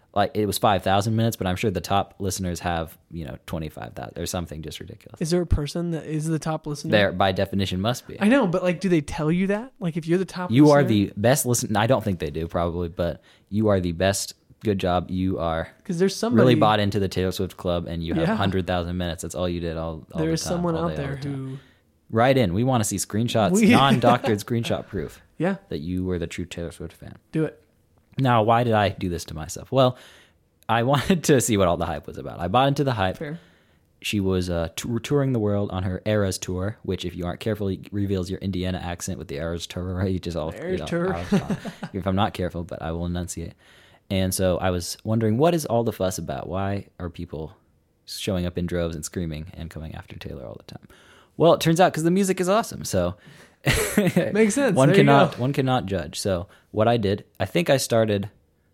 like it was 5,000 minutes, but I'm sure the top listeners have 25,000 or something just ridiculous. Is there a person that is the top listener? There by definition must be. I know, but like, do they tell you that? Like, if you're the top, You listener, are the best listener. I don't think they do probably, but you are the best. Good job. You are because there's somebody really bought into the Taylor Swift club, and you have Yeah. 100,000 minutes. That's all you did all the time. There is someone all out day, all there the time. who, Write in. We want to see screenshots, non-doctored screenshot proof yeah, that you were the true Taylor Swift fan. do it. Now, why did I do this to myself? Well, I wanted to see what all the hype was about. I bought into the hype. Fair. She was touring the world on her Eras tour, which, if you aren't careful, reveals your Indiana accent with the Eras tour. You just all Eras tour. if I'm not careful, but I will enunciate. And so I was wondering, what is all the fuss about? Why are people showing up in droves and screaming and coming after Taylor all the time? Well, it turns out because the music is awesome. So Makes sense. One There you go. one cannot judge. So what I did, I think I started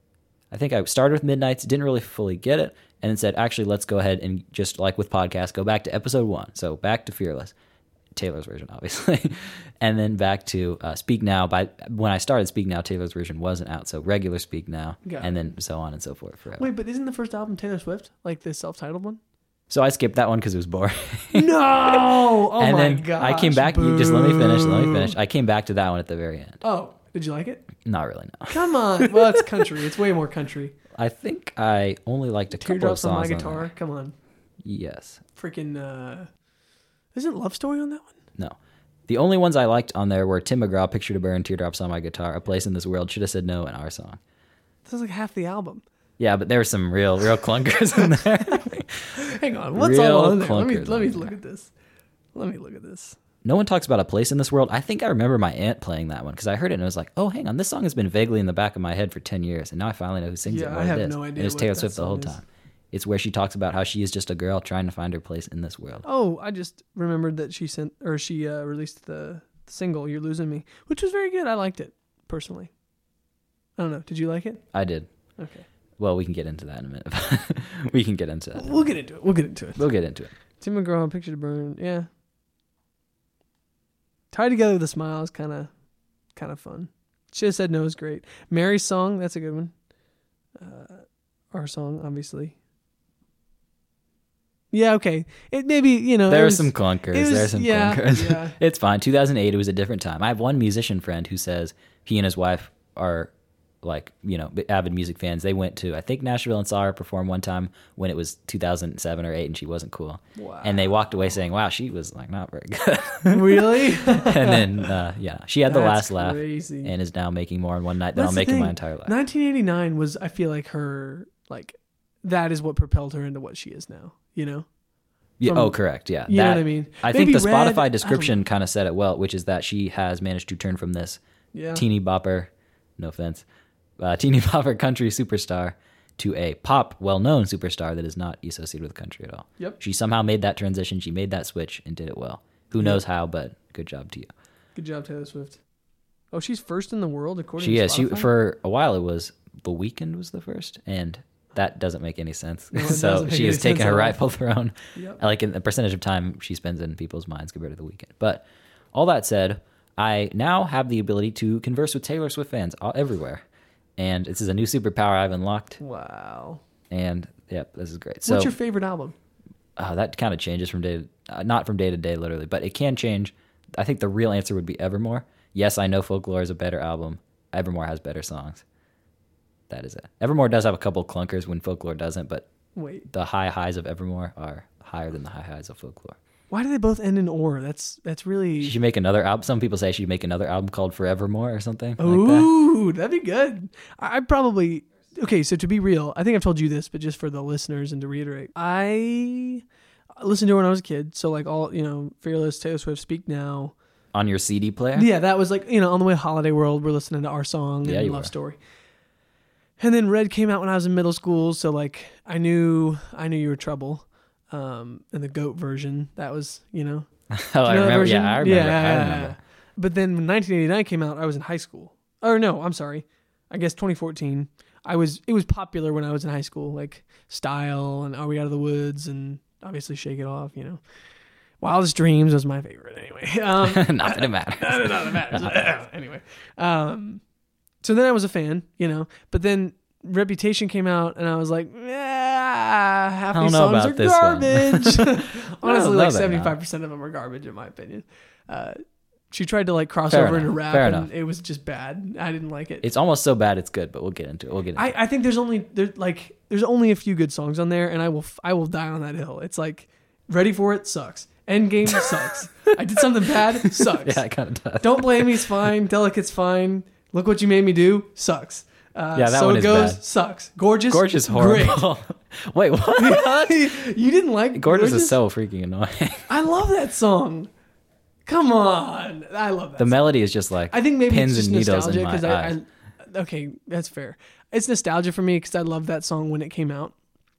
with Midnights, didn't really fully get it, and then said, actually, let's go ahead and just like with podcasts, go back to episode 1. So back to Fearless, Taylor's version, obviously, and then back to Speak Now. When I started Speak Now, Taylor's version wasn't out, so regular Speak Now, Got and then so on and so forth forever. Wait, but isn't the first album Taylor Swift like the self-titled one? So I skipped that one because it was boring. No! Oh and my then gosh. I came back. You just let me finish. I came back to that one at the very end. Oh, did you like it? Not really, no. Come on. Well, it's country. It's way more country. I think I only liked a couple of Teardrops on songs My on Guitar. there. Come on. Yes. Freaking, isn't Love Story on that one? No. The only ones I liked on there were Tim McGraw, Picture to Burn, Teardrops on My Guitar, A Place in This World, Should Have Said No, and Our Song. This is like half the album. Yeah, but there were some real clunkers in there. Hang on. What's Real all on there? Let me clunkers on look at this. Let me look at this. No one talks about A Place in This World. I think I remember my aunt playing that one because I heard it and I was like, oh, hang on, this song has been vaguely in the back of my head for 10 years, and now I finally know who sings it. Yeah, What I have it is. no idea And it was what Taylor that Swift the whole song is. time. It's where she talks about how she is just a girl trying to find her place in this world. Oh, I just remembered that she released the single "You're Losing Me," which was very good. I liked it personally. I don't know. Did you like it? I did. Okay. Well, we can get into that in a minute. We can get into that. We'll get into it. We'll get into it. Tim McGraw, Picture to Burn. Yeah. Tied Together with a Smile is kind of fun. Should Have Said No is great. Mary's Song, that's a good one. Our Song, obviously. Yeah, okay. It maybe, There are some clunkers. Yeah. It's fine. 2008, it was a different time. I have one musician friend who says he and his wife are avid music fans. They went to, I think, Nashville and saw her perform one time when it was 2007 or 8 and she wasn't cool. Wow. And they walked away saying, wow, she was like not very good. Really? And then, she had the That's last laugh crazy. and is now making more in one night than That's I'll the make in my thing. entire life. 1989 was, I feel like her, like, that is what propelled her into what she is now, Yeah, from- correct. Yeah. You know what I mean? I think Maybe the Red, I Spotify don't description kind of said it well, which is that she has managed to turn from this Yeah. teeny bopper, no offense, teeny bopper country superstar to a pop well-known superstar that is not associated with country at all. Yep. She somehow made that transition. She made that switch and did it well. Who knows how, but good job to you. Good job, Taylor Swift. Oh, she's first in the world according She to is. Spotify? For a while, it was The Weeknd was the first, and that doesn't make any sense. No, it So doesn't make she any has taken sense her at all. rightful throne, Yep. like in the percentage of time she spends in people's minds compared to The Weeknd. But all that said, I now have the ability to converse with Taylor Swift fans everywhere. And this is a new superpower I've unlocked. Wow. And, yep, this is great. So What's your favorite album? that kind of changes from day to not from day to day, literally, but it can change. I think the real answer would be Evermore. Yes, I know Folklore is a better album. Evermore has better songs. That is it. Evermore does have a couple clunkers when Folklore doesn't, but Wait. the high highs of Evermore are higher than the high highs of Folklore. Why do they both end in or? That's really. She should make another album. Some people say she should make another album called Forevermore or something like that. Ooh, that'd be good. I probably. Okay, so to be real, I think I've told you this, but just for the listeners and to reiterate, I listened to her when I was a kid. So like all, Fearless, Taylor Swift, Speak Now. On your CD player? Yeah, that was like, on the way to Holiday World, we're listening to Our Song Yeah, and you Love were. Story. And then Red came out when I was in middle school, so like I knew You Were Trouble. And the GOAT version, that was, Oh, I you know that remember. version? Yeah, I remember. But then when 1989 came out, I was in high school. Or no, I'm sorry. I guess 2014. It was popular when I was in high school, like Style and Are We Out of the Woods and obviously Shake It Off, Wildest Dreams was my favorite anyway. Not that it matters. Not that it matters. Anyway. So then I was a fan, but then Reputation came out, and I was like, half these don't know songs are about this one. garbage. Honestly, like that now. 75% of them are garbage, in my opinion. She tried to like cross Fair over enough, into rap, fair and enough. it was just bad. I didn't like it. It's almost so bad it's good, but we'll get into it. I think there's only a few good songs on there, and I will die on that hill. It's like Ready for It sucks. Endgame sucks. I did something bad sucks. Yeah, it kind of does. Don't Blame Me's fine. Delicate's fine. Look What You Made Me Do sucks. Yeah, that So one It is Goes bad. sucks. Gorgeous Horrible. Wait, what? Great. You didn't like Gorgeous is so freaking annoying. I love that song. Come on, I love that. The song. melody is just like I think maybe pins it's just and needles nostalgia in my because eyes. okay, that's fair. It's nostalgia for me because I loved that song when it came out.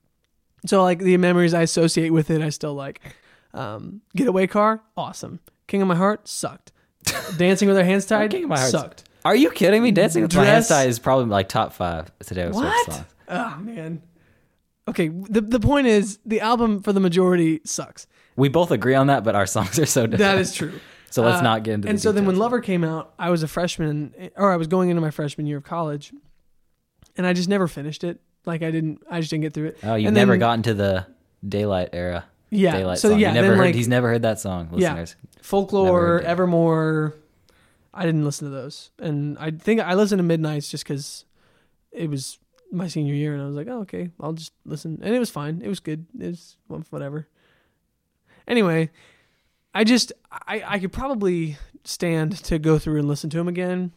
So like the memories I associate with it, I still like. Getaway Car, awesome. King of My Heart sucked. Dancing with Our Hands Tied King of My Heart sucked. Are you kidding me? Dancing with My Hands Dress- Tied is probably like top 5 today. What? Songs. Oh man. Okay, the point is the album for the majority sucks. We both agree on that, but our songs are so different. That is true. So let's not get into And the so then when details. Lover came out, I was a freshman, or I was going into my freshman year of college, and I just never finished it. Like I just didn't get through it. Oh, you And never then- got into the Daylight era. Yeah. Daylight So song. yeah, You never then, heard, like, he's never heard that song, listeners. Never Folklore, heard it. Evermore. I didn't listen to those, and I think I listened to Midnights just because it was my senior year, and I was like, oh, okay, I'll just listen, and it was fine. It was good. It was whatever. Anyway, I could probably stand to go through and listen to them again.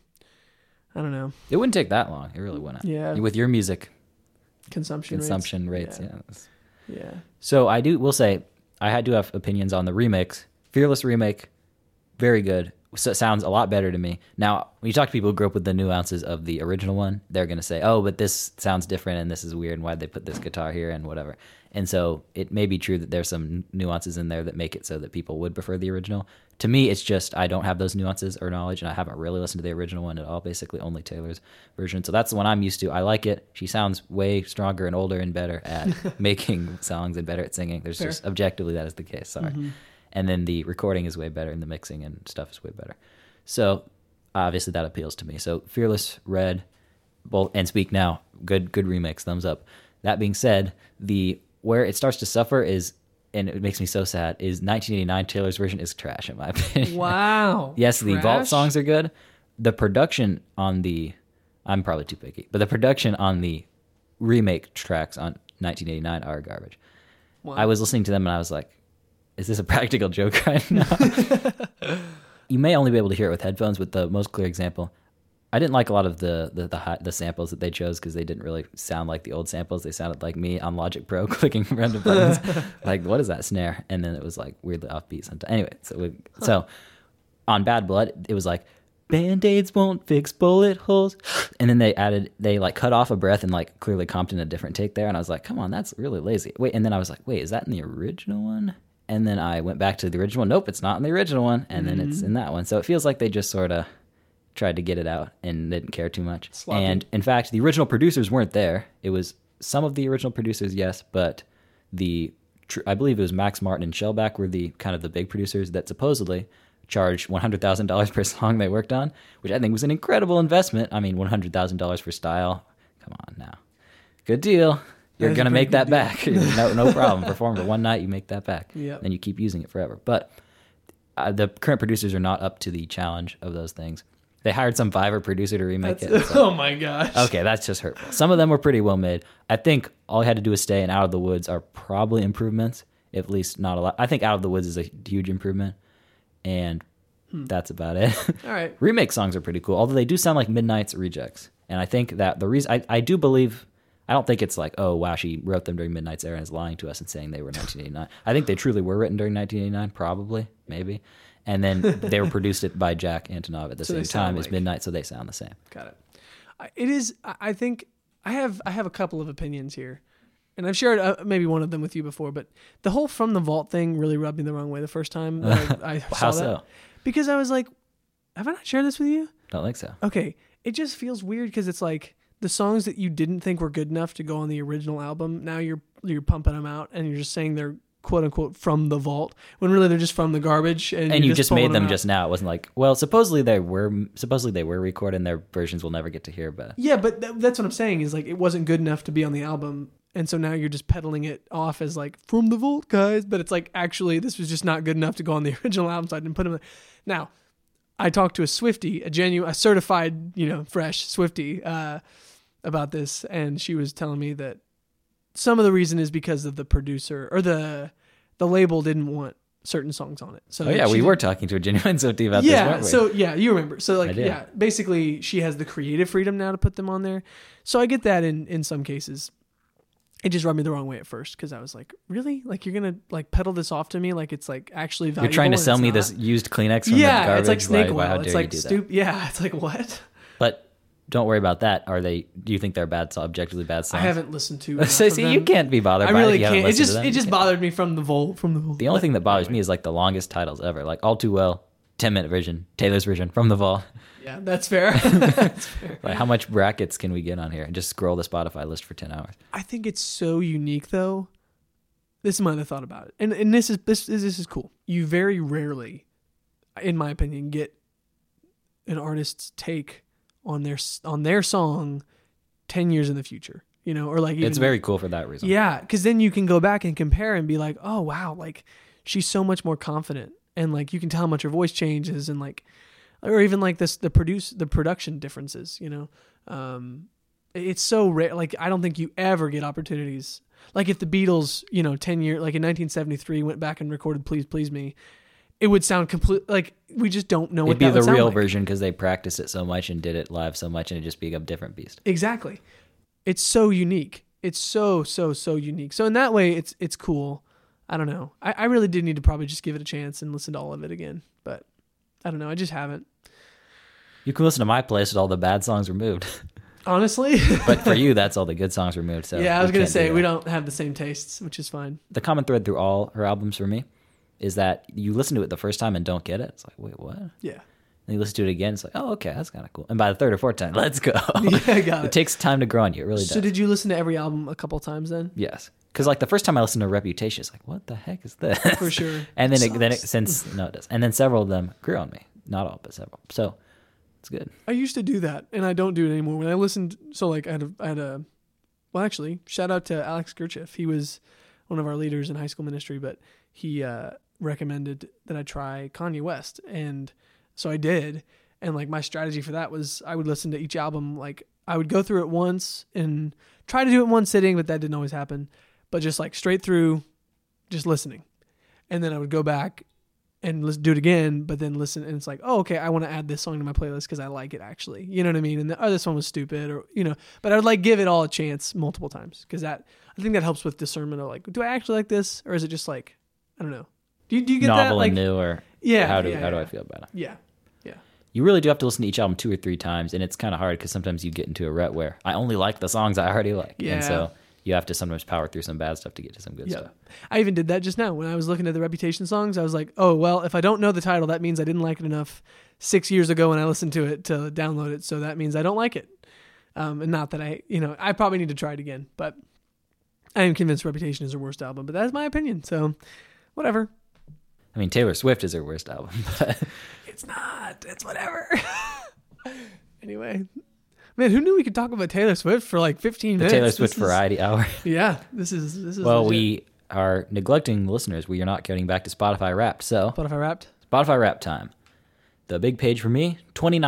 I don't know. It wouldn't take that long. It really wouldn't. Yeah. With your music Consumption rates. Yeah. Yeah. Yeah. So will say, I do have opinions on the remix. Fearless remake, very good. So it sounds a lot better to me. Now, when you talk to people who grew up with the nuances of the original one, they're going to say, oh, but this sounds different and this is weird and why'd they put this guitar here and whatever. And so it may be true that there's some nuances in there that make it so that people would prefer the original. To me, it's just I don't have those nuances or knowledge, and I haven't really listened to the original one at all, basically only Taylor's version. So that's the one I'm used to. I like it. She sounds way stronger and older and better at making songs and better at singing. There's Fair. just objectively that is the case. Sorry. Mm-hmm. And then the recording is way better and the mixing and stuff is way better. So obviously that appeals to me. So Fearless, Red, both, and Speak Now, good remix, thumbs up. That being said, where it starts to suffer is, and it makes me so sad, is 1989 Taylor's version is trash in my opinion. Wow. Yes, the vault Trash? songs are good. The production on I'm probably too picky, but the production on the remake tracks on 1989 are garbage. Wow. I was listening to them and I was like, is this a practical joke right now? You may only be able to hear it with headphones, but the most clear example, I didn't like a lot of the samples that they chose because they didn't really sound like the old samples. They sounded like me on Logic Pro clicking random buttons. Like, what is that snare? And then it was like weirdly offbeat sometimes. Anyway, so on Bad Blood, it was like, Band-Aids won't fix bullet holes. And then they like cut off a breath and like clearly comped in a different take there. And I was like, come on, that's really lazy. Wait, and then I was like, wait, is that in the original one? And then I went back to the original one. Nope, it's not in the original one. And then it's in that one. So it feels like they just sort of tried to get it out and didn't care too much. Sloppy. And in fact, the original producers weren't there. It was some of the original producers, yes, but I believe it was Max Martin and Shellback were the kind of the big producers that supposedly charged $100,000 per song they worked on, which I think was an incredible investment. I mean, $100,000 for Style. Come on now. Good deal. You're That is going to a make that pretty back. No problem. Perform for one night, you make that back. Yep. Then you keep using it forever. But the current producers are not up to the challenge of those things. They hired some Fiverr producer to remake it. Oh my gosh. Okay, that's just hurtful. Some of them were pretty well made. I think All You Had to Do Was Stay and Out of the Woods are probably improvements, at least not a lot. I think Out of the Woods is a huge improvement, and that's about it. All right. Remake songs are pretty cool, although they do sound like Midnight's rejects. And I think that the reason I do believe, I don't think it's like, oh wow, she wrote them during Midnight's era and is lying to us and saying they were 1989. I think they truly were written during 1989, probably, maybe. And then they were produced by Jack Antonoff at the So they same time sound as like- Midnight, so they sound the same. Got it. It is. I think I have a couple of opinions here, and I've shared maybe one of them with you before. But the whole From the Vault thing really rubbed me the wrong way the first time that I saw How that. so? Because I was like, have I not shared this with you? Don't think so. Okay, it just feels weird because it's like the songs that you didn't think were good enough to go on the original album. Now you're pumping them out and you're just saying they're quote unquote from the vault when really they're just from the garbage. And you just made pulling them out. just now. It wasn't like, well, supposedly they were recorded and their versions we'll never get to hear, but Yeah, but that's what I'm saying is like it wasn't good enough to be on the album. And so now you're just peddling it off as like from the vault guys, but it's like actually this was just not good enough to go on the original album, so I didn't put them there. Now, I talked to a Swiftie, a certified, fresh Swiftie, about this, and she was telling me that some of the reason is because of the producer or the label didn't want certain songs on it. So we were talking to a genuine Swiftie about this, weren't we? So you remember. So I do. basically she has the creative freedom now to put them on there. So I get that in some cases. It just rubbed me the wrong way at first because I was like, really? Like you're going to like peddle this off to me like it's like actually valuable. You're trying to and sell it's me not? this used Kleenex from the garbage. It's like snake Why, oil. how dare It's you like do that? stupid. Yeah, it's like what? But don't worry about that. Do you think they're bad, objectively bad songs? I haven't listened to enough So of see, them. you can't be bothered I by it. really if you haven't can't. listened to them. It just bothered me from the vault. The only thing that bothers me is like the longest titles ever, like All Too Well, 10-minute version, Taylor's version, From the Vault. Yeah, that's fair. That's fair. Like, how much brackets can we get on here? And just scroll the Spotify list for 10 hours. I think it's so unique, though. This is my other thought about it, and this is cool. You very rarely, in my opinion, get an artist's take on their song 10 years in the future. Or like even, It's very cool for that reason. yeah, because then you can go back and compare and be like, oh wow, like she's so much more confident, and like you can tell how much her voice changes, and like, or even like the production differences. It's so rare. Like I don't think you ever get opportunities. Like if the Beatles, 10 years, like in 1973, went back and recorded "Please Please Me," it would sound complete. Like we just don't know what It'd be that would the sound real like. version because they practiced it so much and did it live so much, and it'd just be a different beast. Exactly. It's so unique. It's so unique. So in that way, it's cool. I don't know. I really do need to probably just give it a chance and listen to all of it again. But I don't know. I just haven't. You can listen to my playlist with all the bad songs removed. Honestly. But for you, that's all the good songs removed. So yeah, I was we going to can't say do we that. don't have the same tastes, which is fine. The common thread through all her albums for me is that you listen to it the first time and don't get it. It's like, wait, what? And Yeah. you listen to it again. It's like, oh, okay, that's kind of cool. And by the third or fourth time, let's go. Yeah, I got It it. takes time to grow on you. It really does. So did you listen to every album a couple times then? Yes. Because like the first time I listened to Reputation, it's like, what the heck is this? For sure. And then it Sucks. it does. And then several of them grew on me. Not all, but several. So it's good. I used to do that, and I don't do it anymore. When I listened, so like I had a well, actually, shout out to Alex Gerchef. He was one of our leaders in high school ministry, but he recommended that I try Kanye West, and so I did. And like my strategy for that was I would listen to each album, like I would go through it once and try to do it in one sitting, but that didn't always happen. But just like straight through, just listening, and then I would go back and do it again, but then listen, and it's like, oh, okay, I want to add this song to my playlist because I like it actually. You know what I mean? And this one was stupid, or but I would like give it all a chance multiple times because I think that helps with discernment of like, do I actually like this, or is it just like, I don't know. Do you get that? Novel Like, and new, or yeah, how do yeah. I feel about it? Yeah, You really do have to listen to each album 2 or 3 times, and it's kind of hard because sometimes you get into a rut where I only like the songs I already like. Yeah. And so you have to sometimes power through some bad stuff to get to some good yeah. stuff. I even did that just now when I was looking at the Reputation songs. I was like, oh well, if I don't know the title, that means I didn't like it enough 6 years ago when I listened to it to download it. So that means I don't like it. And not that I probably need to try it again, but I am convinced Reputation is her worst album. But that's my opinion. So whatever. I mean, Taylor Swift is her worst album, but It's not. It's whatever. Anyway, man, who knew we could talk about Taylor Swift for like 15 the minutes? Taylor Swift This is- variety hour. Yeah, this is. Well, legit. we are neglecting the listeners. We are not getting back to Spotify Wrapped. So Spotify Wrapped. Spotify Wrapped time. The big page for me,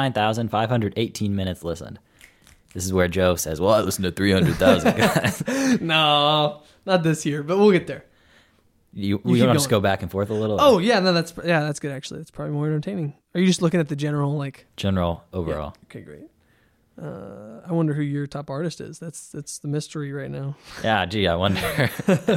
29,518 minutes listened. This is where Joe says, well, I listened to 300,000 guys. No, not this year, but we'll get there. We keep want to just going. go back and forth a little? Oh yeah, no, that's good actually. That's probably more entertaining. Are you just looking at the general like? General, overall. Yeah. Okay, great. I wonder who your top artist is. That's the mystery right now. Yeah, gee, I wonder.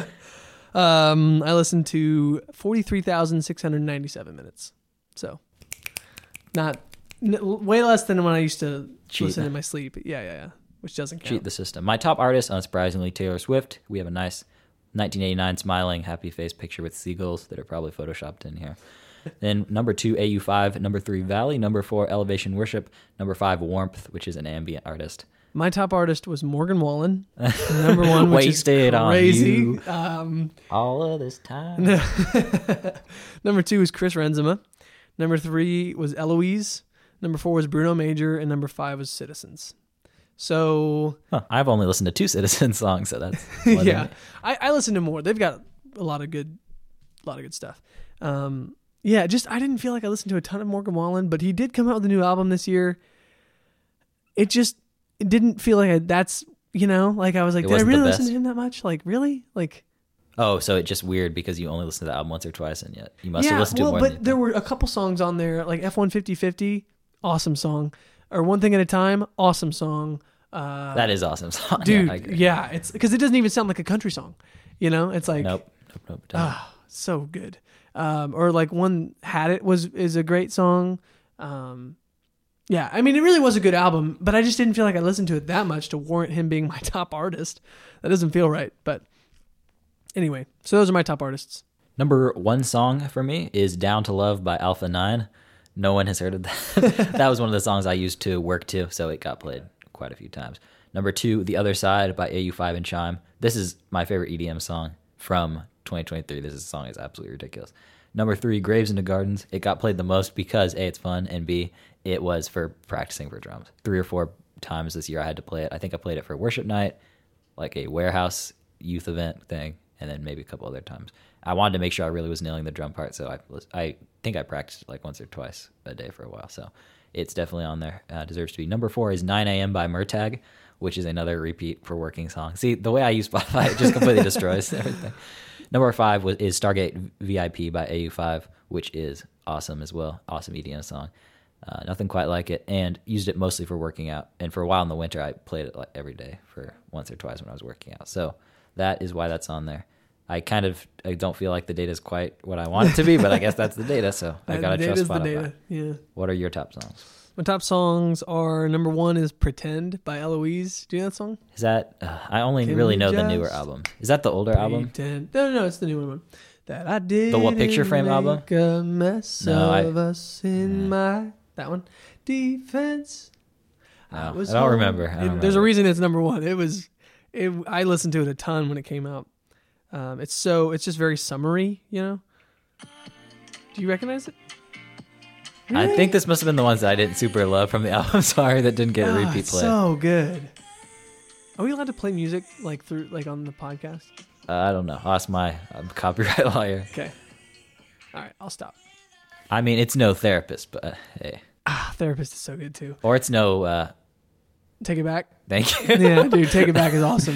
I listened to 43,697 minutes, so not way less than when I used to Cheat. listen in my sleep. Yeah, which doesn't count. Cheat the system. My top artist, unsurprisingly, Taylor Swift. We have a nice 1989 smiling, happy face picture with seagulls that are probably photoshopped in here. Then number 2, AU5. Number 3, Valley. Number 4, Elevation Worship. Number 5, Warmth, which is an ambient artist. My top artist was Morgan Wallen, number one, which Wasted is crazy. on you. All of this time. Number 2 was Chris Renzema. Number 3 was Eloise. Number 4 was Bruno Major, and number 5 was Citizens. So I've only listened to 2 Citizens songs, so that's yeah. I listened to more. They've got a lot of good stuff. Yeah, just I didn't feel like I listened to a ton of Morgan Wallen, but he did come out with a new album this year. It didn't feel like that's, like I was like, did I really listen to him that much? Like, really? Like, oh, so it's just weird because you only listened to the album once or twice, and yet you must have listened to it more than you but there were a couple songs on there, like F-150-50, awesome song, or One Thing at a Time, awesome song. That is awesome song, dude. Yeah, it's because it doesn't even sound like a country song. It's like nope. So good. Or like One Had It is a great song. Yeah, I mean, it really was a good album, but I just didn't feel like I listened to it that much to warrant him being my top artist. That doesn't feel right. But anyway, so those are my top artists. Number 1 song for me is Down to Love by Alpha 9. No one has heard of that. That was one of the songs I used to work to, so it got played quite a few times. Number 2, The Other Side by AU5 and Chime. This is my favorite EDM song from 2023. This song is absolutely ridiculous. Number 3, Graves into Gardens. It got played the most because A, it's fun, and B, it was for practicing for drums. 3 or 4 times this year I had to play it. I think I played it for worship night, like a warehouse youth event thing, and then maybe a couple other times. I wanted to make sure I really was nailing the drum part, so I think I practiced it like once or twice a day for a while. So it's definitely on there. Deserves to be. Number 4 is 9 a.m. by Murtag, which is another repeat for working song. See, the way I use Spotify, it just completely destroys everything. Number 5 is Stargate VIP by AU5, which is awesome as well. Awesome EDM song. Nothing quite like it, and used it mostly for working out. And for a while in the winter, I played it like every day for once or twice when I was working out. So that is why that's on there. I don't feel like the data is quite what I want it to be, but I guess that's the data, so I gotta trust Spotify. The data. Yeah. What are your top songs? My top songs are, number 1 is Pretend by Eloise. Do you know that song? Is that, I only really know the newer album. Is that the older album? No, it's the newer one. That I did. The What Picture Frame album? A mess of us in my... That one. Defense. No, I don't remember. There's a reason it's number 1. I listened to it a ton when it came out. It's just very summery, Do you recognize it? Really? I think this must have been the ones that I didn't super love from the album. Sorry, that didn't get a repeat play. So good. Are we allowed to play music on the podcast? I don't know. I'll ask my copyright lawyer. Okay. All right, I'll stop. I mean, it's no Therapist, but hey. Therapist is so good too. Or it's no... Take It Back. Thank you. Yeah, dude, Take It Back is awesome.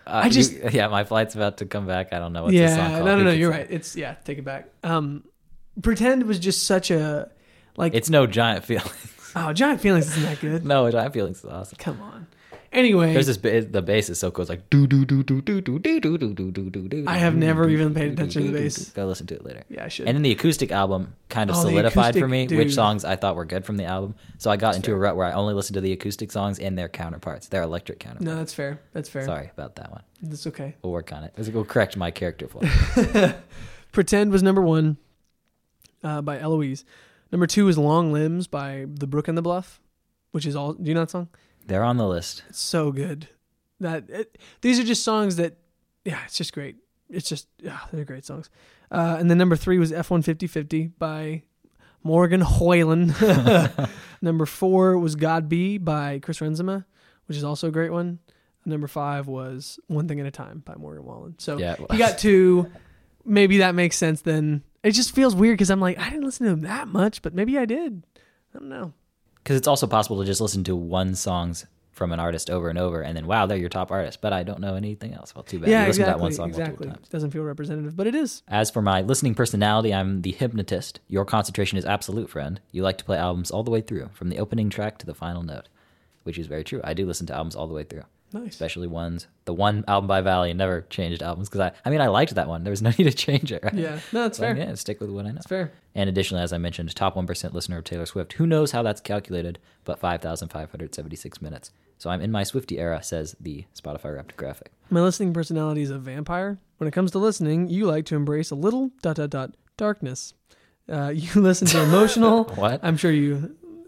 My flight's about to come back. I don't know what's the song called. No, you're right. It's Take It Back. Pretend was just such a It's no Giant Feelings. Oh, Giant Feelings isn't that good. No, Giant Feelings is awesome. Come on. Anyway, there's the bass is so cool. It's like do do do do do do do do do do do do. I have never even paid attention to the bass. Go listen to it later. Yeah, I should. And then the acoustic album kind of solidified for me which songs I thought were good from the album. So I got into a rut where I only listened to the acoustic songs and their counterparts, their electric counterparts. No, that's fair. That's fair. Sorry about that one. That's okay. We'll work on it. We'll correct my character flaw. Pretend was number 1 by Eloise. Number 2 is Long Limbs by The Brook and the Bluff, which is all. Do you know that song? They're on the list. It's so good. These are just songs that, it's just great. It's just, they're great songs. And then number 3 was F-150-50 by Morgan Wallen. Number 4 was God Be by Chris Renzema, which is also a great one. And number 5 was One Thing at a Time by Morgan Wallen. So he got 2. Maybe that makes sense then. It just feels weird because I'm like, I didn't listen to him that much, but maybe I did. I don't know. Because it's also possible to just listen to one songs from an artist over and over, and then wow, they're your top artist. But I don't know anything else. Well, too bad. Yeah, you exactly. To that one song multiple times. It doesn't feel representative, but it is. As for my listening personality, I'm the hypnotist. Your concentration is absolute, friend. You like to play albums all the way through, from the opening track to the final note, which is very true. I do listen to albums all the way through. Nice. Especially ones. The one album by Valley never changed albums because I liked that one. There was no need to change it. Right? Yeah, no, that's fair. Yeah, stick with what I know. That's fair. And additionally, as I mentioned, top 1% listener of Taylor Swift. Who knows how that's calculated? But 5,576 minutes. So I'm in my Swiftie era, says the Spotify Wrapped graphic. My listening personality is a vampire. When it comes to listening, you like to embrace a little ... darkness. You listen to emotional. What? I'm sure you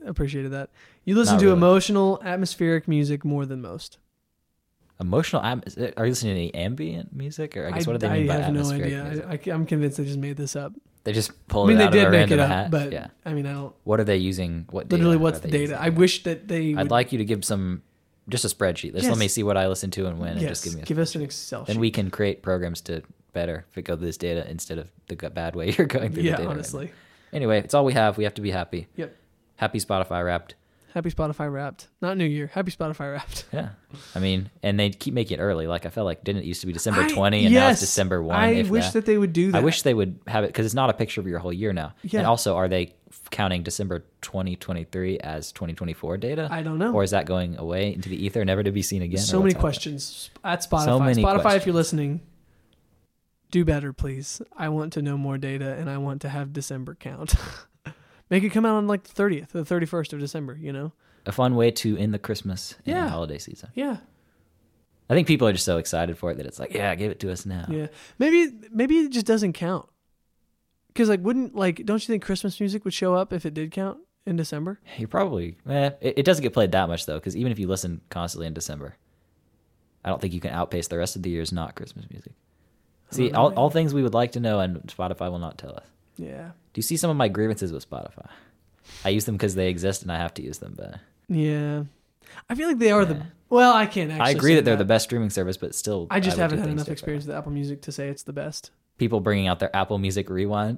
appreciated that. You listen Not to really. emotional, atmospheric music more than most. Emotional. Are you listening to any ambient music, or I guess what do they mean by I have no atmospheric idea. music? I'm convinced they just made this up. They just I pulled mean, it they out of did a make it random up, hat. but Yeah. I mean, I don't. What are they using? What data Literally, what's are the they data? using? I wish that they. I'd would, like you to give just a spreadsheet. Just let Yes. me see what I listen to and when, and yes, just give me a give us an Excel sheet. Then we can create programs to better fit go through this data instead of the bad way you're going through the Yeah, data. honestly. Right now. Anyway, it's all we have. We have to be happy. Yep. Happy Spotify Wrapped. Happy Spotify Wrapped. Not New Year. Happy Spotify Wrapped. Yeah. I mean, and they keep making it early. Like, I felt like, didn't it used to be December I- 20 and now yes, it's December 1? I if wish that they would do that. I wish they would have it because it's not a picture of your whole year now. Yeah. And also, are they counting December 2023 as 2024 data? I don't know. Or is that going away into the ether, never to be seen again? So or many what's happening? questions at Spotify. So many Spotify, if questions. you're listening, do better, please. I want to know more data, and I want to have December count. Make it come out on like the 30th, the 31st of December. You know? A fun way to end the Christmas and Yeah. holiday season. Yeah. I think people are just so excited for it that it's like, yeah, give it to us now. Yeah. Maybe it just doesn't count. Because don't you think Christmas music would show up if it did count in December? You probably, it doesn't get played that much though, because even if you listen constantly in December, I don't think you can outpace the rest of the year's not Christmas music. See, know, all things we would like to know, and Spotify will not tell us. Yeah. Do you see some of my grievances with Spotify? I use them because they exist and I have to use them, but Yeah. I feel like they are well, I can't actually I agree say that they're the best streaming service, but still, I just would haven't do had things enough experience differently. with Apple Music to say it's the best. People bringing out their Apple Music Rewind.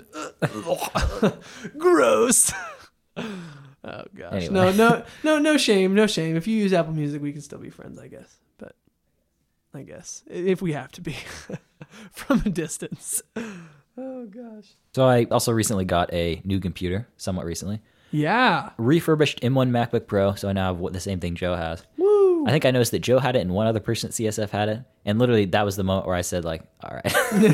Gross. Oh gosh. Anyway. No shame. If you use Apple Music, we can still be friends, I guess. But I guess if we have to be from a distance. Oh gosh. So I also recently got a new computer, somewhat recently. Yeah. Refurbished M1 MacBook Pro, so I now have the same thing Joe has. Woo. I think I noticed that Joe had it and one other person at CSF had it. And literally that was the moment where I said like, all right.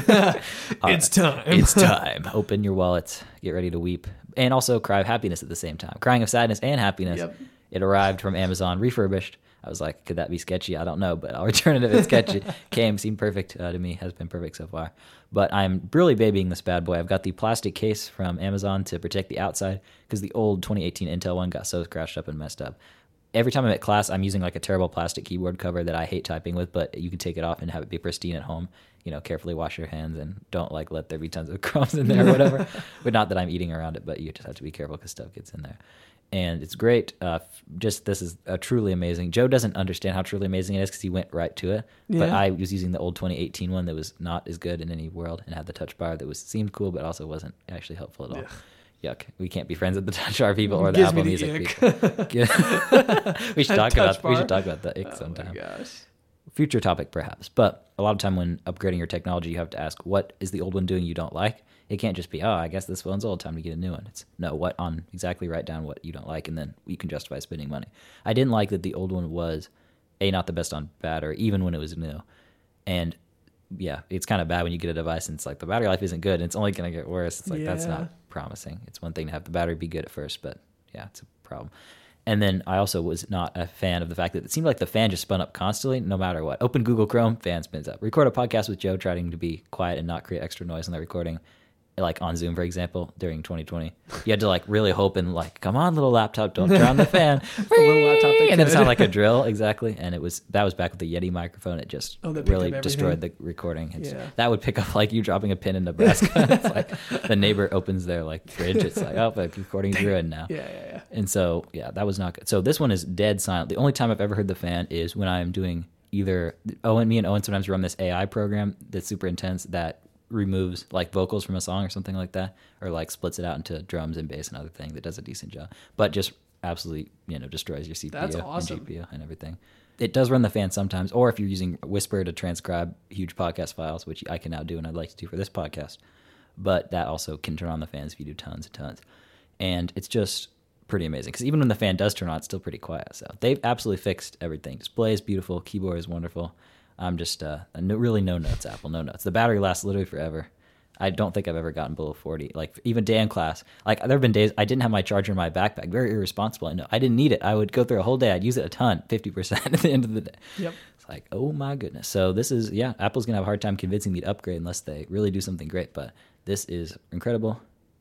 It's time. It's time. Open your wallets. Get ready to weep. And also cry of happiness at the same time. Crying of sadness and happiness. Yep. It arrived from Amazon refurbished. I was like, could that be sketchy? I don't know, but I'll return it if it's sketchy. Came, seemed perfect to me, has been perfect so far. But I'm really babying this bad boy. I've got the plastic case from Amazon to protect the outside because the old 2018 Intel one got so scratched up and messed up. Every time I'm at class, I'm using like a terrible plastic keyboard cover that I hate typing with, but you can take it off and have it be pristine at home. You know, carefully wash your hands and don't like let there be tons of crumbs in there or whatever. But not that I'm eating around it, but you just have to be careful because stuff gets in there. And it's great. This is truly amazing. Joe doesn't understand how truly amazing it is because he went right to it. But Yeah. I was using the old 2018 one that was not as good in any world and had the touch bar that seemed cool but also wasn't actually helpful at all. Yuck. We can't be friends with the touch bar people or the Gives Apple me the Music ick. people. We should talk Touch about the ick Oh sometime. my gosh. Future topic perhaps, but a lot of time when upgrading your technology you have to ask, what is the old one doing you don't like? It can't just be, oh, I guess this phone's old, time to get a new one. It's no, exactly write down what you don't like and then you can justify spending money. I didn't like that the old one was not the best on battery even when it was new. And yeah, it's kind of bad when you get a device and it's like the battery life isn't good and it's only going to get worse. It's like that's Yeah. not promising. It's one thing to have the battery be good at first, but yeah, it's a problem. And then I also was not a fan of the fact that it seemed like the fan just spun up constantly, no matter what. Open Google Chrome, fan spins up. Record a podcast with Joe, trying to be quiet and not create extra noise in the recording. Like on Zoom, for example, during 2020, you had to like really hope and like, come on, little laptop, don't turn on the fan. The little laptop that And it could. sounded like a drill, exactly. And that was back with the Yeti microphone. It just That picked really up destroyed the everything. recording. Yeah. That would pick up like you dropping a pin in Nebraska. It's like the neighbor opens their like fridge. It's like, oh, the recording's ruined now. Yeah. And so, yeah, that was not good. So this one is dead silent. The only time I've ever heard the fan is when I'm doing me and Owen sometimes run this AI program that's super intense that removes like vocals from a song or something like that, or like splits it out into drums and bass and other thing that does a decent job, but just absolutely, destroys your CPU That's awesome. and GPU and everything. It does run the fan sometimes, or if you're using Whisper to transcribe huge podcast files, which I can now do and I'd like to do for this podcast, but that also can turn on the fans if you do tons and tons. And it's just pretty amazing because even when the fan does turn on, it's still pretty quiet. So they've absolutely fixed everything. Display is beautiful. Keyboard is wonderful. I'm just really no notes, Apple, no notes. The battery lasts literally forever. I don't think I've ever gotten below 40. Like even day in class, like there have been days I didn't have my charger in my backpack. Very irresponsible. I know I didn't need it. I would go through a whole day. I'd use it a ton, 50% at the end of the day. Yep. It's like, oh my goodness. So this is, Apple's going to have a hard time convincing me to upgrade unless they really do something great. But this is incredible.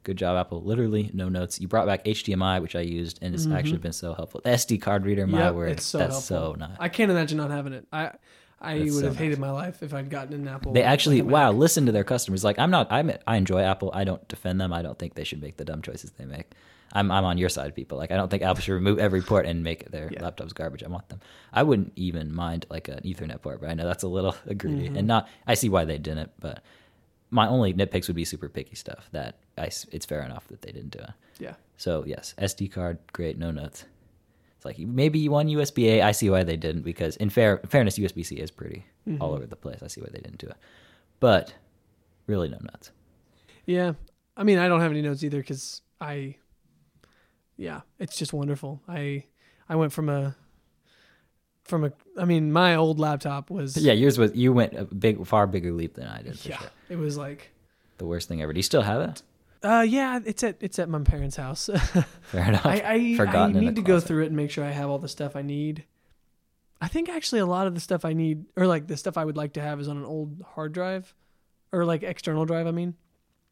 Good job, Apple. Literally no notes. You brought back HDMI, which I used, and it's actually been so helpful. The SD card reader, my Yep, word, it's so that's helpful. so nice. I can't imagine not having it. I That's would so have hated my life if I'd gotten an Apple. They actually, like a wow, Mac. listen to their customers. Like, I enjoy Apple. I don't defend them. I don't think they should make the dumb choices they make. I'm on your side, people. Like, I don't think Apple should remove every port and make their laptops garbage. I want them. I wouldn't even mind like an Ethernet port, but I know that's a little greedy. And I see why they didn't, but my only nitpicks would be super picky stuff that it's fair enough that they didn't do it. Yeah. So yes, SD card, great, no notes. It's like maybe one USB-A. I see why they didn't, because in fairness, USB-C is pretty all over the place. I see why they didn't do it, but really no nuts. Yeah. I mean, I don't have any notes either because it's just wonderful. I went from a I mean, my old laptop was Yeah, you went a far bigger leap than I did. For sure. It was like The worst thing ever. Do you still have it? yeah, it's at my parents' house. Fair enough. I need to go closet. through it and make sure I have all the stuff I need. I think actually a lot of the stuff I need, or like the stuff I would like to have, is on an old hard drive, or like external drive. I mean,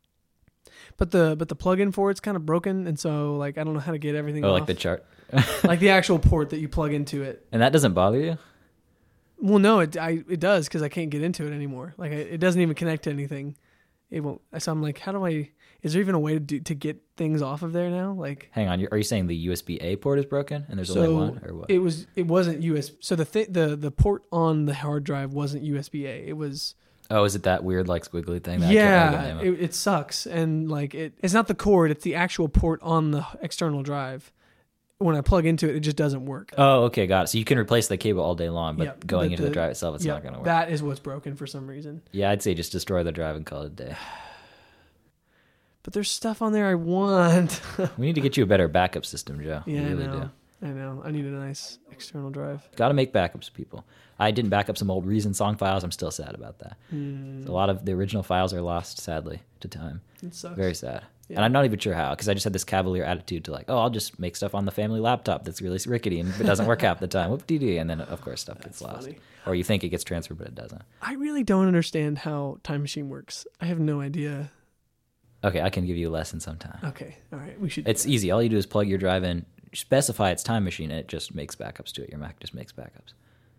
but the plug-in for it's kind of broken, and so like I don't know how to get everything. Oh, off. like the chart. Like the actual port that you plug into it. And that doesn't bother you? Well, no, it does because I can't get into it anymore. Like it doesn't even connect to anything. It won't. So I'm like, how do I? Is there even a way to get things off of there now? Like, Hang on, are you saying the USB-A port is broken and there's only one, or what? It wasn't USB. So the port on the hard drive wasn't USB-A. It was. Oh, is it that weird like squiggly thing? That I can't remember the name of? It sucks, and like it's not the cord; it's the actual port on the external drive. When I plug into it, it just doesn't work. Oh, okay, got it. So you can replace the cable all day long, but going into the drive itself, it's not going to work. That is what's broken for some reason. Yeah, I'd say just destroy the drive and call it a day. But there's stuff on there I want. We need to get you a better backup system, Joe. Yeah, we really I know. do. I know. I need a nice external drive. Got to make backups, people. I didn't back up some old Reason song files. I'm still sad about that. A lot of the original files are lost, sadly, to time. It sucks. Very sad. Yeah. And I'm not even sure how, because I just had this cavalier attitude to like, oh, I'll just make stuff on the family laptop that's really rickety and it doesn't work half the time. Whoop-dee-dee. And then, of course, stuff gets lost. funny. Or you think it gets transferred, but it doesn't. I really don't understand how Time Machine works. I have no idea. Okay, I can give you a lesson sometime. Okay, all right. We should. It's easy. All you do is plug your drive in, specify it's Time Machine, and it just makes backups to it. Your Mac just makes backups.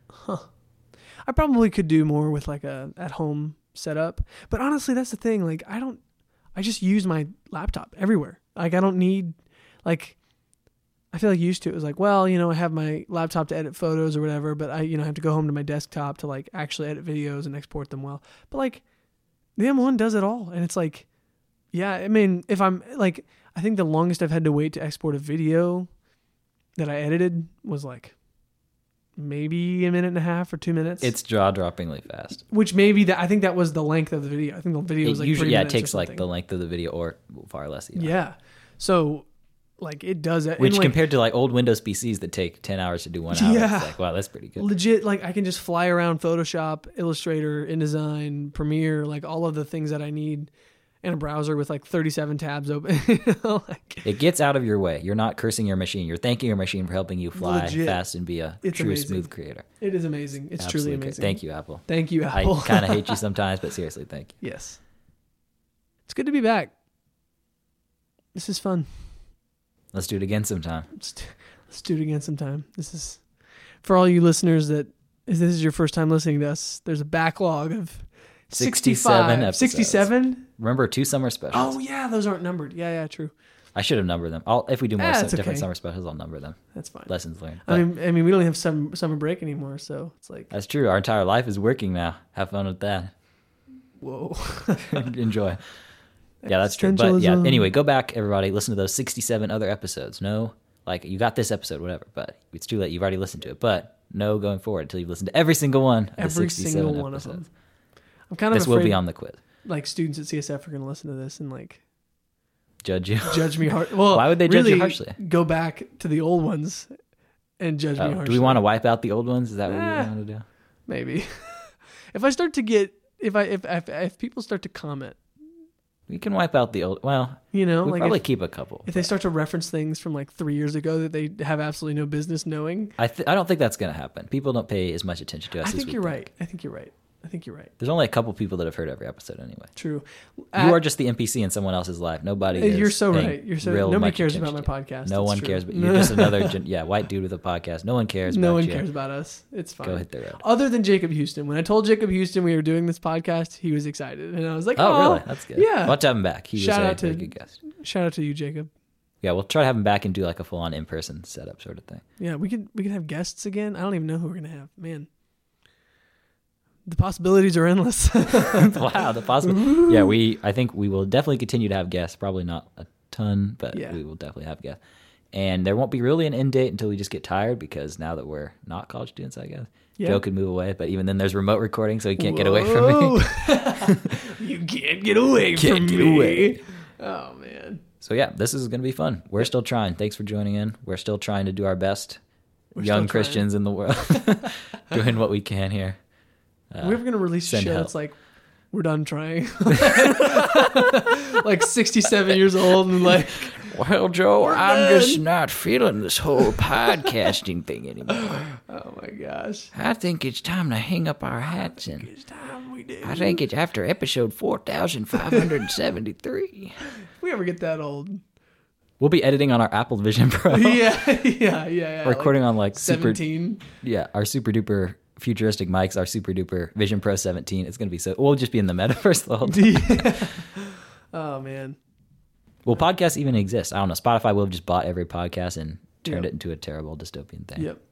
I probably could do more with like a at-home setup. But honestly, that's the thing. Like, I just use my laptop everywhere. Like, I don't need, like, I feel like used to it was like, well, I have my laptop to edit photos or whatever, but I have to go home to my desktop to like actually edit videos and export them well. But like, the M1 does it all. And it's like, yeah, I mean, if I'm like, I think the longest I've had to wait to export a video that I edited was like maybe a minute and a half or 2 minutes. It's jaw-droppingly fast. Which maybe I think that was the length of the video. I think the video was like usually, 3 yeah, it minutes or takes like something. the length of the video or far less. Even. Yeah. So like it does it. Which and, like, compared to like old Windows PCs that take 10 hours to do 1 hour, Yeah. it's like, wow, that's pretty good. legit, like I can just fly around Photoshop, Illustrator, InDesign, Premiere, like all of the things that I need in a browser with like 37 tabs open. Like, It gets out of your way. You're not cursing your machine. You're thanking your machine for helping you fly Legit. fast and be a It's true amazing. smooth creator. it is amazing. It's Absolutely truly great. amazing. Thank you, Apple. Thank you, Apple. I kind of hate you sometimes, but seriously, thank you. Yes. It's good to be back. This is fun. Let's do it again sometime. Let's do it again sometime. This is for all you listeners that if this is your first time listening to us, there's a backlog of 67 episodes. 67? Remember 2 summer specials? Oh yeah, those aren't numbered. Yeah, true. I should have numbered them. If we do more That's different okay. summer specials, I'll number them. That's fine. Lessons learned. I But mean, we don't have summer break anymore, so it's like, that's true. Our entire life is working now. Have fun with that. whoa. Enjoy. Yeah, that's true. But yeah, Existentialism. anyway, go back, everybody. Listen to those 67 other episodes. No, like you got this episode, whatever, but it's too late. You've already listened to it. But no going forward until you've listened to every single one of the Every 67 single one episodes. of them. I'm kind of This afraid will be on the quiz. like students at CSF are going to listen to this and like Judge you. judge me hard. Well, Why would they judge you really harshly? Go back to the old ones and judge me harshly. Do we want to wipe out the old ones? Is that what we Eh. want to do? Maybe. If I start to get if people start to comment, We can wipe out the old. Well, we'll we'll like probably if, keep a couple. if they start to reference things from like 3 years ago that they have absolutely no business knowing. I don't think that's going to happen. People don't pay as much attention to us. I as think we you're right. I think you're right. I think you're right. There's only a couple people that have heard every episode anyway. True. You are just the NPC in someone else's life. Nobody is You're so paying right. You're so real nobody much cares attention about my to you. podcast. No That's one true. cares, but you're just another white dude with a podcast. No one cares No about one you. cares about us. It's fine. Go hit the road. Other than Jacob Houston. When I told Jacob Houston we were doing this podcast, he was excited. And I was like, Oh, really? That's good. Yeah. We'll have to have him back. He Shout was out a very to- good guest. Shout out to you, Jacob. Yeah, we'll try to have him back and do like a full-on in-person setup sort of thing. Yeah, we could have guests again. I don't even know who we're gonna have. Man, the possibilities are endless. Wow, the possible. Yeah, I think we will definitely continue to have guests. Probably not a ton, but Yeah. we will definitely have guests. And there won't be really an end date until we just get tired, because now that we're not college students, I guess Yeah. Joe could move away. But even then, there's remote recording, so he can't get away from me. Whoa. You can't get away Can't from get me. away. Oh man. So yeah, this is going to be fun. We're still trying. Thanks for joining in. We're still trying to do our best. We're Young still trying. Christians in the world, doing what we can here. We're going to release a send show help. that's like, we're done trying. Like 67 years old and like, Well, Joe, I'm done. just not feeling this whole podcasting thing anymore. oh my gosh. I think it's time to hang up our hats, and It's time we do. I think it's after episode 4,573. If we ever get that old. We'll be editing on our Apple Vision Pro. Yeah. Recording on like like super, 17. our super duper futuristic mics, our super duper Vision Pro 17. It's gonna be so. We'll just be in the metaverse the whole time. Oh man. Will podcasts even exist? I don't know. Spotify will have just bought every podcast and turned Yep. it into a terrible dystopian thing. Yep.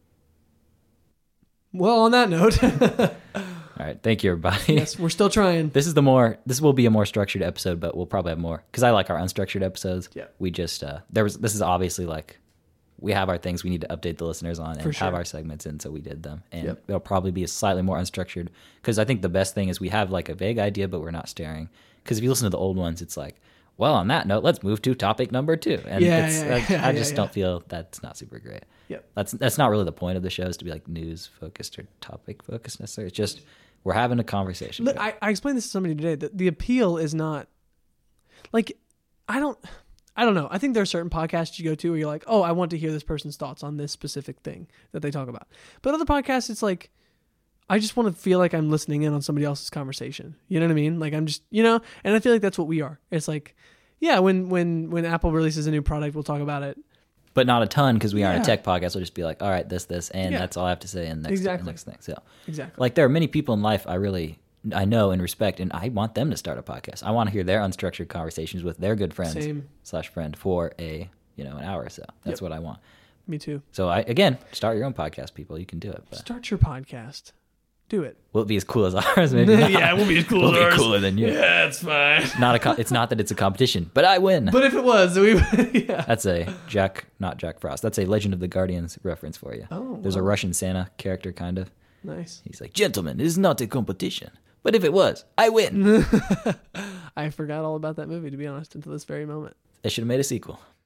Well, on that note, All right. Thank you, everybody. yes, we're still trying. This will be a more structured episode, but we'll probably have more, because I like our unstructured episodes. Yeah. We just this is obviously like, we have our things we need to update the listeners on and For sure. have our segments in, so we did them. And Yep. it'll probably be a slightly more unstructured, because I think the best thing is we have like a vague idea, but we're not staring. Because if you listen to the old ones, it's like, well, on that note, let's move to topic number 2. And I just don't feel that's not super great. Yep. That's not really the point of the show, is to be like news focused or topic focused necessarily. It's just we're having a conversation. Look, I explained this to somebody today. That the appeal is not like I don't know. I think there are certain podcasts you go to where you're like, oh, I want to hear this person's thoughts on this specific thing that they talk about. But other podcasts, it's like, I just want to feel like I'm listening in on somebody else's conversation. You know what I mean? Like I'm just, and I feel like that's what we are. It's like, yeah, when Apple releases a new product, we'll talk about it. But not a ton, because we aren't Yeah. a tech podcast. We'll just be like, all right, this, and Yeah. that's all I have to say. And next, Exactly. next thing. So, Exactly. like, there are many people in life I know and respect, and I want them to start a podcast. I want to hear their unstructured conversations with their good friends Same. /friend for an hour or so. That's Yep. what I want. Me too. So again, start your own podcast, people. You can do it. But Start your podcast. Do it. will it be as cool as ours? Maybe not. Yeah, it won't be as cool We'll as be ours. cooler than you. Yeah, it's fine. It's not that it's a competition, but I win. But if it was, yeah. That's not Jack Frost. That's a Legend of the Guardians reference for you. Oh, There's a wow. Russian Santa character, kind of. Nice. He's like, gentlemen, it is not a competition. But if it was, I win. I forgot all about that movie, to be honest, until this very moment. They should have made a sequel.